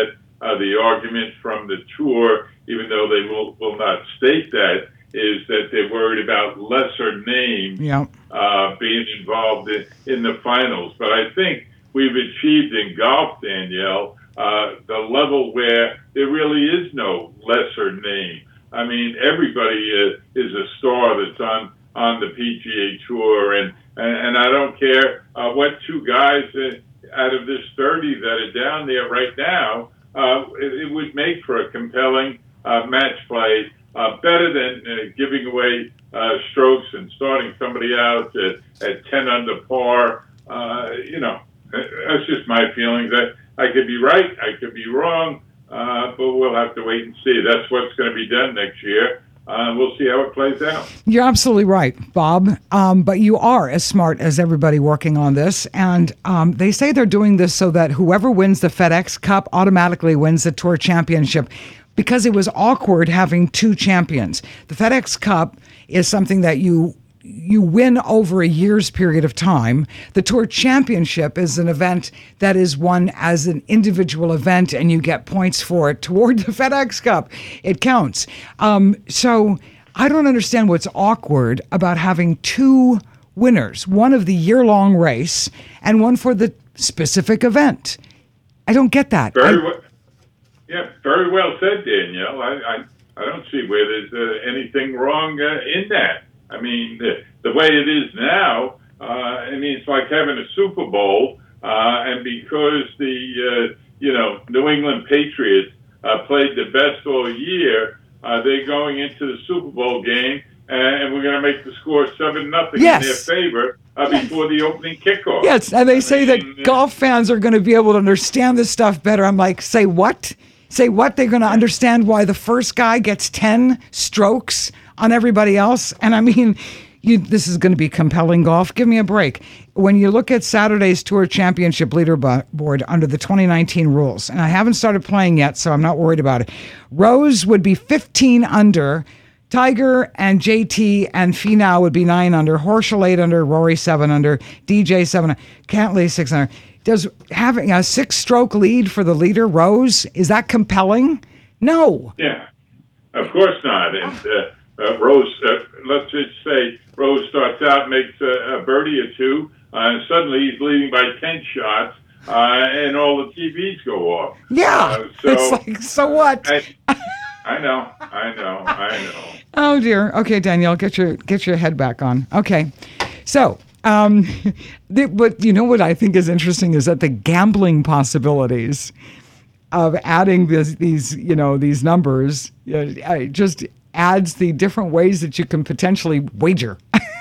Speaker 12: uh, the argument from the tour, even though they will, will not state that, is that they're worried about lesser names
Speaker 2: yeah.
Speaker 12: uh, being involved in, in the finals. But I think we've achieved in golf, Danielle, uh, the level where there really is no lesser name. I mean, everybody uh, is a star that's on, on the P G A Tour, and, and, and I don't care uh, what two guys uh, out of this thirty that are down there right now, uh, it, it would make for a compelling uh, match play, uh, better than uh, giving away uh, strokes and starting somebody out at, at ten under par. Uh, you know, that's just my feelings. I, I could be right, I could be wrong, uh, but we'll have to wait and see. That's what's going to be done next year. Uh, we'll see how it plays out.
Speaker 2: You're absolutely right, Bob. Um, but you are as smart as everybody working on this. And um, they say they're doing this so that whoever wins the FedEx Cup automatically wins the Tour Championship, because it was awkward having two champions. The FedEx Cup is something that you you win over a year's period of time. The Tour Championship is an event that is won as an individual event, and you get points for it toward the FedEx Cup. It counts. Um, so I don't understand what's awkward about having two winners, one of the year-long race and one for the specific event. I don't get that.
Speaker 12: Very
Speaker 2: I,
Speaker 12: well. Yeah, very well said, Danielle. I, I, I don't see where there's uh, anything wrong uh, in that. I mean, the, the way it is now, uh, I mean, it's like having a Super Bowl, uh, and because the, uh, you know, New England Patriots uh, played the best all year, uh, they're going into the Super Bowl game, and we're going to make the score seven nothing
Speaker 2: yes.
Speaker 12: in their favor uh, before the opening kickoff.
Speaker 2: Yes, and they
Speaker 12: I
Speaker 2: say
Speaker 12: mean,
Speaker 2: that golf fans are going to be able to understand this stuff better. I'm like, say what? Say what? They're going to understand why the first guy gets ten strokes on everybody else? And I mean, you, this is going to be compelling golf. Give me a break. When you look at Saturday's Tour Championship leaderboard under the twenty nineteen rules, and I haven't started playing yet, so I'm not worried about it. Rose would be fifteen under. Tiger and J T and Finau would be nine under. Horschel eight under. Rory seven under. D J seven under. Cantlay six under. Does having a six-stroke lead for the leader, Rose, is that compelling? No.
Speaker 12: Yeah, of course not. And uh, uh, Rose, uh, let's just say Rose starts out, makes a, a birdie or two, uh, and suddenly he's leading by ten shots, uh, and all the T Vs go off.
Speaker 2: Yeah,
Speaker 12: uh, so,
Speaker 2: it's like, so what?
Speaker 12: I, I know, I know, I know.
Speaker 2: Oh dear. Okay, Danielle, get your get your head back on. Okay, so. Um, the, but you know what I think is interesting is that the gambling possibilities of adding this, these, you know, these numbers uh, just adds the different ways that you can potentially wager.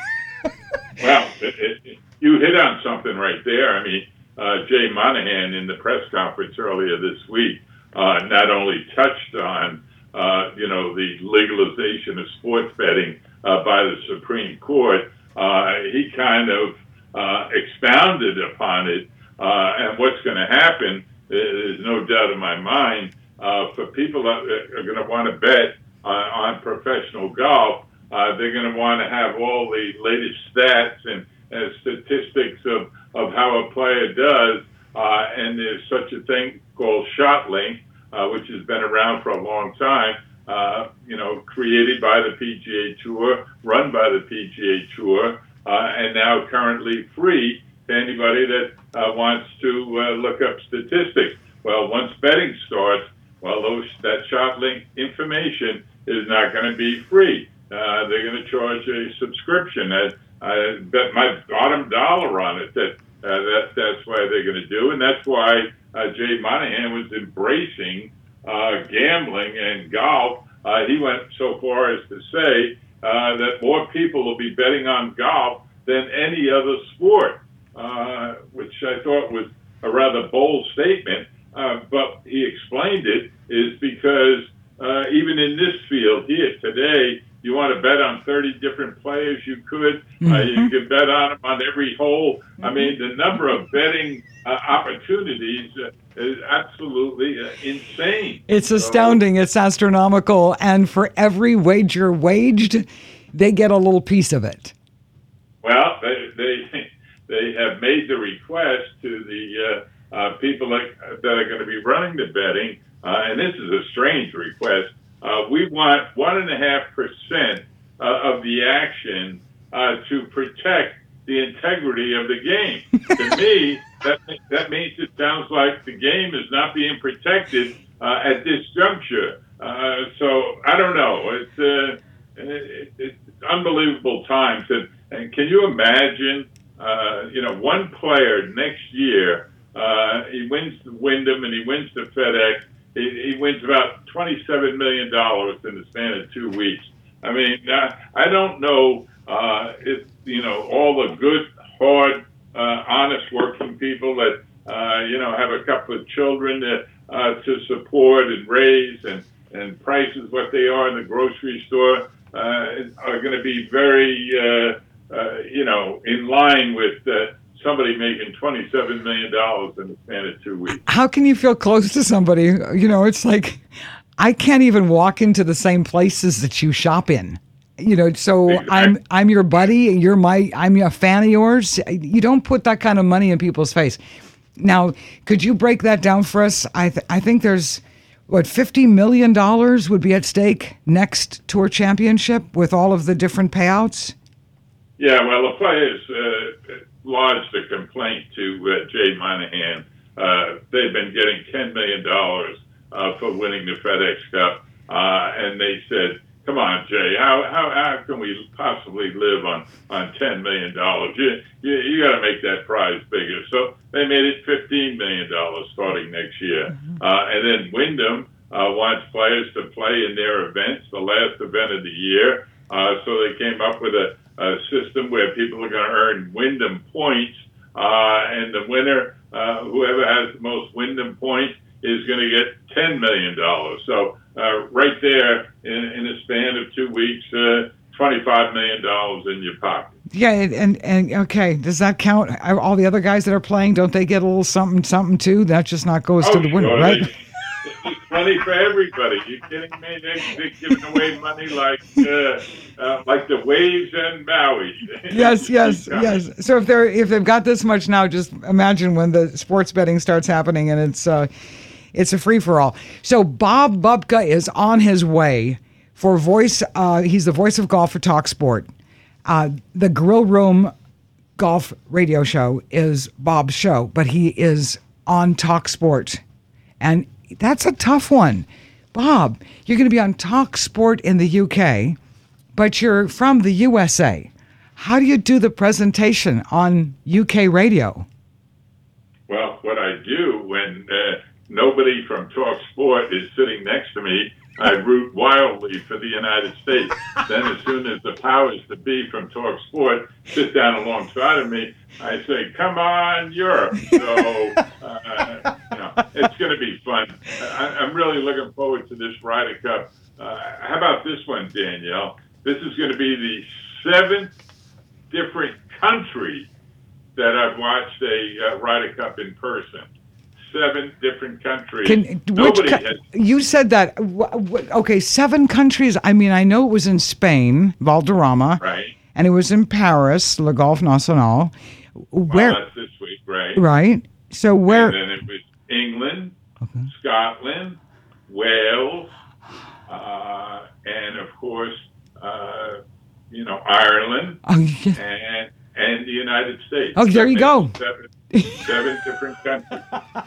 Speaker 12: Well, it, it, you hit on something right there. I mean, uh, Jay Monahan in the press conference earlier this week uh, not only touched on, uh, you know, the legalization of sports betting uh, by the Supreme Court. Uh, he kind of uh, expounded upon it, uh, and what's going to happen, there's no doubt in my mind, uh, for people that are going to want to bet uh, on professional golf, uh, they're going to want to have all the latest stats and, and statistics of, of how a player does, uh, and there's such a thing called ShotLink, uh, which has been around for a long time. Uh, you know, created by the P G A Tour, run by the P G A Tour, uh, and now currently free to anybody that uh, wants to uh, look up statistics. Well, once betting starts, well, those, that ShotLink information is not going to be free. Uh, they're going to charge a subscription. I, I bet my bottom dollar on it that, uh, that that's why they're going to do, and that's why uh, Jay Monahan was embracing Uh, gambling and golf. Uh, he went so far as to say uh, that more people will be betting on golf than any other sport, uh, which I thought was a rather bold statement. Uh, but he explained it is because uh, even in this field here today, you want to bet on thirty different players, you could. Mm-hmm. Uh, you could bet on them on every hole. Mm-hmm. I mean, the number of betting uh, opportunities uh, is absolutely uh, insane.
Speaker 2: It's astounding. So, it's astronomical. And for every wager waged, they get a little piece of it.
Speaker 12: Well, they they, they have made the request to the uh, uh, people that, that are going to be running the betting uh, and this is a strange request, uh, we want one and a half percent of the action uh, to protect the integrity of the game. To me, that that means it sounds like the game is not being protected uh, at this juncture. Uh, so I don't know. It's uh, it, it's unbelievable times, and, and can you imagine? Uh, you know, one player next year, uh, he wins the Wyndham and he wins the FedEx. He, he wins about twenty-seven million dollars in the span of two weeks. I mean, I, I don't know uh, if, you know, all the good, hard, uh, honest working people that, uh, you know, have a couple of children to, uh, to support and raise, and, and prices what they are in the grocery store uh, are going to be very, uh, uh, you know, in line with uh, somebody making twenty-seven million dollars in the span of two weeks.
Speaker 2: How can you feel close to somebody? You know, it's like, I can't even walk into the same places that you shop in. You know, so exactly. I'm I'm your buddy, and you're my I'm a fan of yours. You don't put that kind of money in people's face. Now, could you break that down for us? I th- I think there's what fifty million dollars would be at stake next Tour Championship with all of the different payouts.
Speaker 12: Yeah, well, the players uh, lodged a complaint to uh, Jay Monahan. Uh, they've been getting ten million dollars uh, for winning the FedEx Cup, uh, and they said, "Come on, Jay, how how, how can we possibly live on, on ten million dollars? You, you, you got to make that prize bigger." So they made it fifteen million dollars starting next year. Mm-hmm. Uh, and then Wyndham uh, wants players to play in their events, the last event of the year. Uh, so they came up with a, a system where people are going to earn Wyndham points, uh, and the winner, uh, whoever has the most Wyndham points, is going to get ten million dollars. So uh, right there, in, in a span of two weeks, uh, twenty-five million dollars in your pocket.
Speaker 2: Yeah, and, and okay, does that count? All the other guys that are playing, don't they get a little something, something too? That just not goes
Speaker 12: oh,
Speaker 2: to the winner,
Speaker 12: sure.
Speaker 2: right?
Speaker 12: They, it's money for everybody. You kidding me? They, they're giving away money like uh, uh, like the waves in Maui.
Speaker 2: Yes, yes, yes. So if they're if they've got this much now, just imagine when the sports betting starts happening, and it's uh, it's a free for all. So Bob Bubka is on his way for voice. Uh, he's the voice of golf for TalkSport. Uh, the Grill Room Golf Radio Show is Bob's show, but he is on TalkSport, and that's a tough one. Bob, you're going to be on TalkSport in the U K, but you're from the U S A. How do you do the presentation on U K radio?
Speaker 12: Well, what I do when uh, nobody from TalkSport is sitting next to me, I root wildly for the United States. Then as soon as the powers that be from TalkSport sit down alongside of me, I say, "Come on, Europe." So, uh, you know, it's going to be fun. I, I'm really looking forward to this Ryder Cup. Uh, how about this one, Danielle? This is going to be the seventh different country that I've watched a uh, Ryder Cup in person. Seven different countries.
Speaker 2: Can,
Speaker 12: Nobody
Speaker 2: which,
Speaker 12: has.
Speaker 2: You said that. Okay, seven countries. I mean, I know it was in Spain, Valderrama.
Speaker 12: Right.
Speaker 2: And it was in Paris, Le Golf National. Where?
Speaker 12: Well, that's this week, right?
Speaker 2: Right. So where?
Speaker 12: And then it was England,
Speaker 2: okay.
Speaker 12: Scotland, Wales, uh, and of course, uh, you know, Ireland,
Speaker 2: oh, yeah.
Speaker 12: and and the United States.
Speaker 2: Oh, there you go.
Speaker 12: Seven, seven different countries.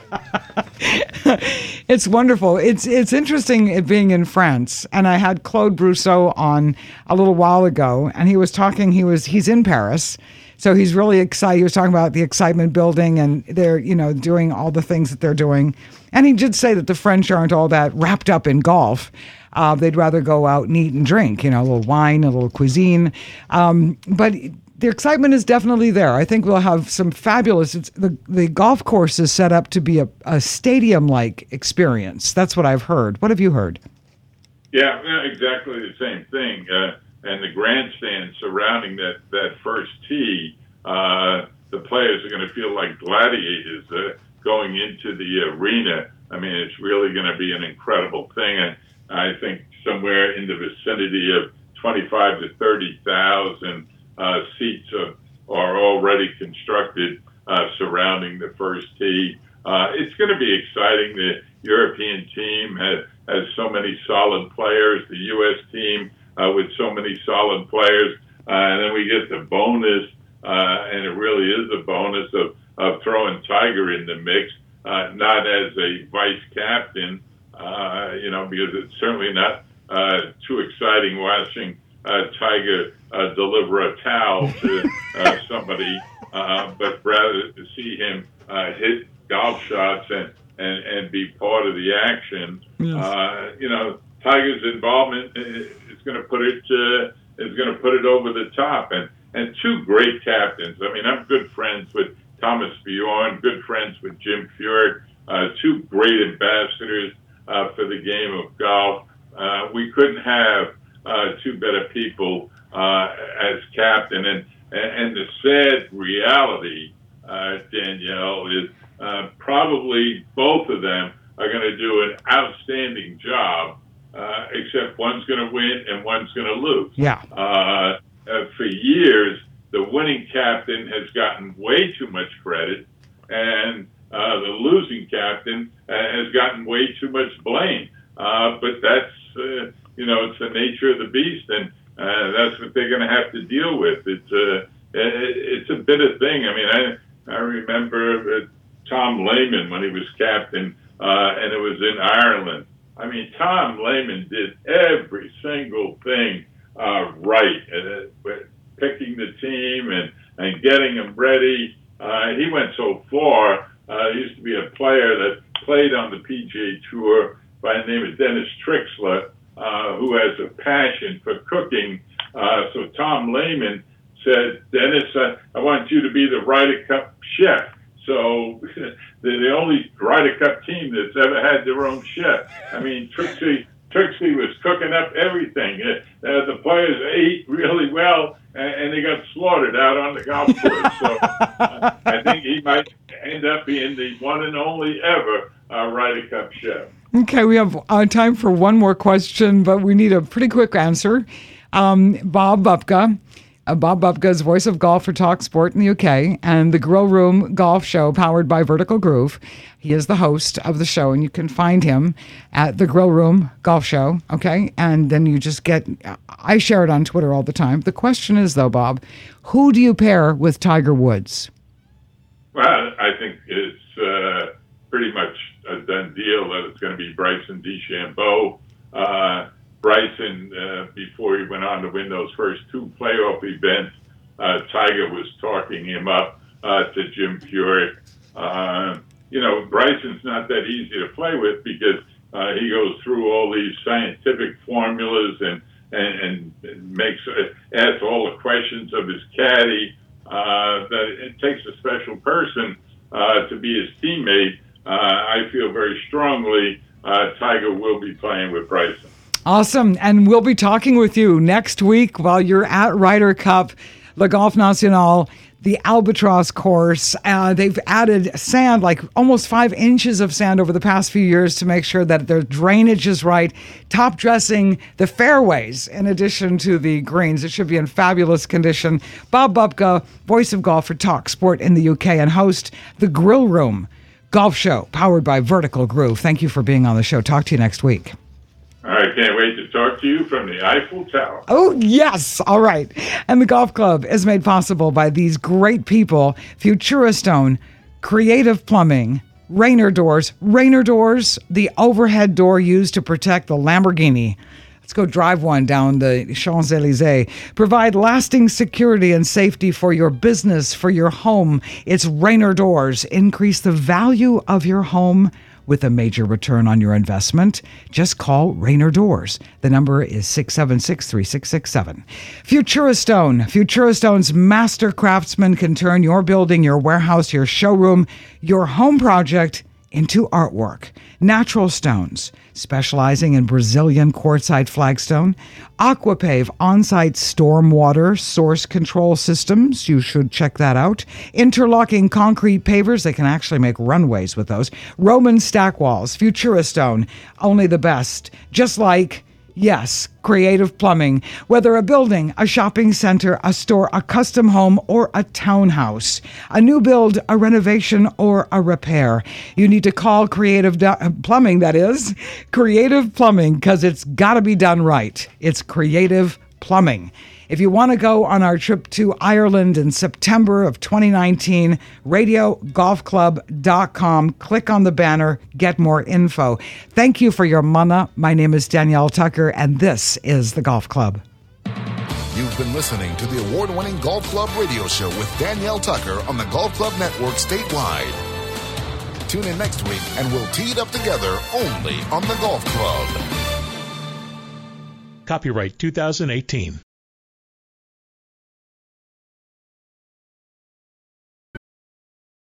Speaker 2: It's wonderful. It's it's interesting it being in France. And I had Claude Brousseau on a little while ago, and he was talking. He was he's in Paris, so he's really excited. He was talking about the excitement building, and they're you know doing all the things that they're doing. And he did say that the French aren't all that wrapped up in golf. Uh, they'd rather go out and eat and drink, you know, a little wine, a little cuisine. Um, but the excitement is definitely there. I think we'll have some fabulous, it's, the, the golf course is set up to be a, a stadium-like experience. That's what I've heard. What have you heard?
Speaker 12: Yeah, exactly the same thing. Uh, and the grandstand surrounding that, that first tee, uh, the players are going to feel like gladiators uh, going into the arena. I mean, it's really going to be an incredible thing. And I think somewhere in the vicinity of twenty-five to thirty thousand uh, seats are, are already constructed uh, surrounding the first tee. Uh, it's going to be exciting. The European team has, has so many solid players, the U S team uh, with so many solid players, uh, and then we get the bonus, uh, and it really is a bonus of, of throwing Tiger in the mix, uh, not as a vice captain, uh, you know, because it's certainly not uh, too exciting watching uh, Tiger uh, deliver a towel to uh, somebody, uh, but rather to see him uh, hit golf shots and, and, and be part of the action. Yes. Uh, you know, Tiger's involvement is going to put it uh, is going to put it over the top, and and two great captains. I mean, I'm good friends with Thomas Bjorn, good friends with Jim Furyk, uh, two great ambassadors uh, for the game of golf. Uh, we couldn't have uh, two better people uh, as captain, and and the sad reality, uh, Danielle, is uh, probably both of them are going to do an outstanding job, uh, except one's going to win and one's going to lose.
Speaker 2: Yeah.
Speaker 12: Uh, uh, for years, the winning captain has gotten way too much credit, and uh, the losing captain uh, has gotten way too much blame. Uh, but that's, uh, you know, it's the nature of the beast, and uh, that's what they're going to have to deal with. It's a, it, it's a bitter thing. I mean, I, I remember uh, Tom Lehman when he was captain, uh, and it was in Ireland. I mean, Tom Lehman did every single thing uh, right, uh, picking the team and, and getting them ready. Uh, he went so far. Uh, he used to be a player that played on the P G A Tour by the name of Dennis Trixler, uh, who has a passion for cooking. Uh, so Tom Lehman said, Dennis, uh, I want you to be the Ryder Cup chef. So they're the only Ryder Cup team that's ever had their own chef. I mean, Trixie, Trixie was cooking up everything. Uh, uh, the players ate really well, and, and they got slaughtered out on the golf course. So uh, I think he might end up being the one and only ever uh, Ryder Cup chef.
Speaker 2: Okay, we have uh, time for one more question, but we need a pretty quick answer. Um, Bob Bubka. Uh, Bob Bubka is voice of golf for TalkSport in the U K and the Grill Room Golf Show powered by Vertical Groove. He is the host of the show, and you can find him at the Grill Room Golf Show, okay? And then you just get, I share it on Twitter all the time. The question is, though, Bob, who do you pair with Tiger Woods?
Speaker 12: Well, I think it's uh, pretty much a done deal that it's going to be Bryson DeChambeau. Uh, Bryson, uh, before he went on to win those first two playoff events, uh, Tiger was talking him up uh, to Jim Furyk. Uh, you know, Bryson's not that easy to play with because uh, he goes through all these scientific formulas and, and, and makes uh, asks all the questions of his caddy. Uh, that it takes a special person uh, to be his teammate. Uh, I feel very strongly uh, Tiger will be playing with Bryson.
Speaker 2: Awesome. And we'll be talking with you next week while you're at Ryder Cup, Le Golf National, the Albatross course. Uh, they've added sand, like almost five inches of sand over the past few years to make sure that their drainage is right, top dressing the fairways in addition to the greens. It should be in fabulous condition. Bob Bubka, voice of golf for TalkSport in the U K and host the Grill Room Golf Show powered by Vertical Groove. Thank you for being on the show. Talk to you next week.
Speaker 12: I can't wait to talk to you from the Eiffel Tower.
Speaker 2: Oh, yes. All right. And the Golf Club is made possible by these great people, Futura Stone, Creative Plumbing, Rainer Doors. Rainer Doors, the overhead door used to protect the Lamborghini. Let's go drive one down the Champs-Elysees. Provide lasting security and safety for your business, for your home. It's Rainer Doors. Increase the value of your home with a major return on your investment. Just call Rainer Doors. The number is six seven six, three six six seven. Futura Stone. Futura Stone's master craftsmen can turn your building, your warehouse, your showroom, your home project into artwork. Natural stones, specializing in Brazilian quartzite flagstone. Aquapave on-site stormwater source control systems. You should check that out. Interlocking concrete pavers. They can actually make runways with those. Roman stack walls. Futura Stone. Only the best. Just like Yes, Creative Plumbing. Whether a building, a shopping center, a store, a custom home, or a townhouse, a new build, a renovation, or a repair, you need to call Creative Do- Plumbing, that is. Creative Plumbing, because it's got to be done right. It's Creative Plumbing. If you want to go on our trip to Ireland in September of twenty nineteen, radio golf club dot com. Click on the banner, get more info. Thank you for your mana. My name is Danielle Tucker, and this is The Golf Club.
Speaker 1: You've been listening to the award-winning Golf Club radio show with Danielle Tucker on the Golf Club Network statewide. Tune in next week, and we'll tee it up together only on the Golf Club.
Speaker 3: Copyright two thousand eighteen.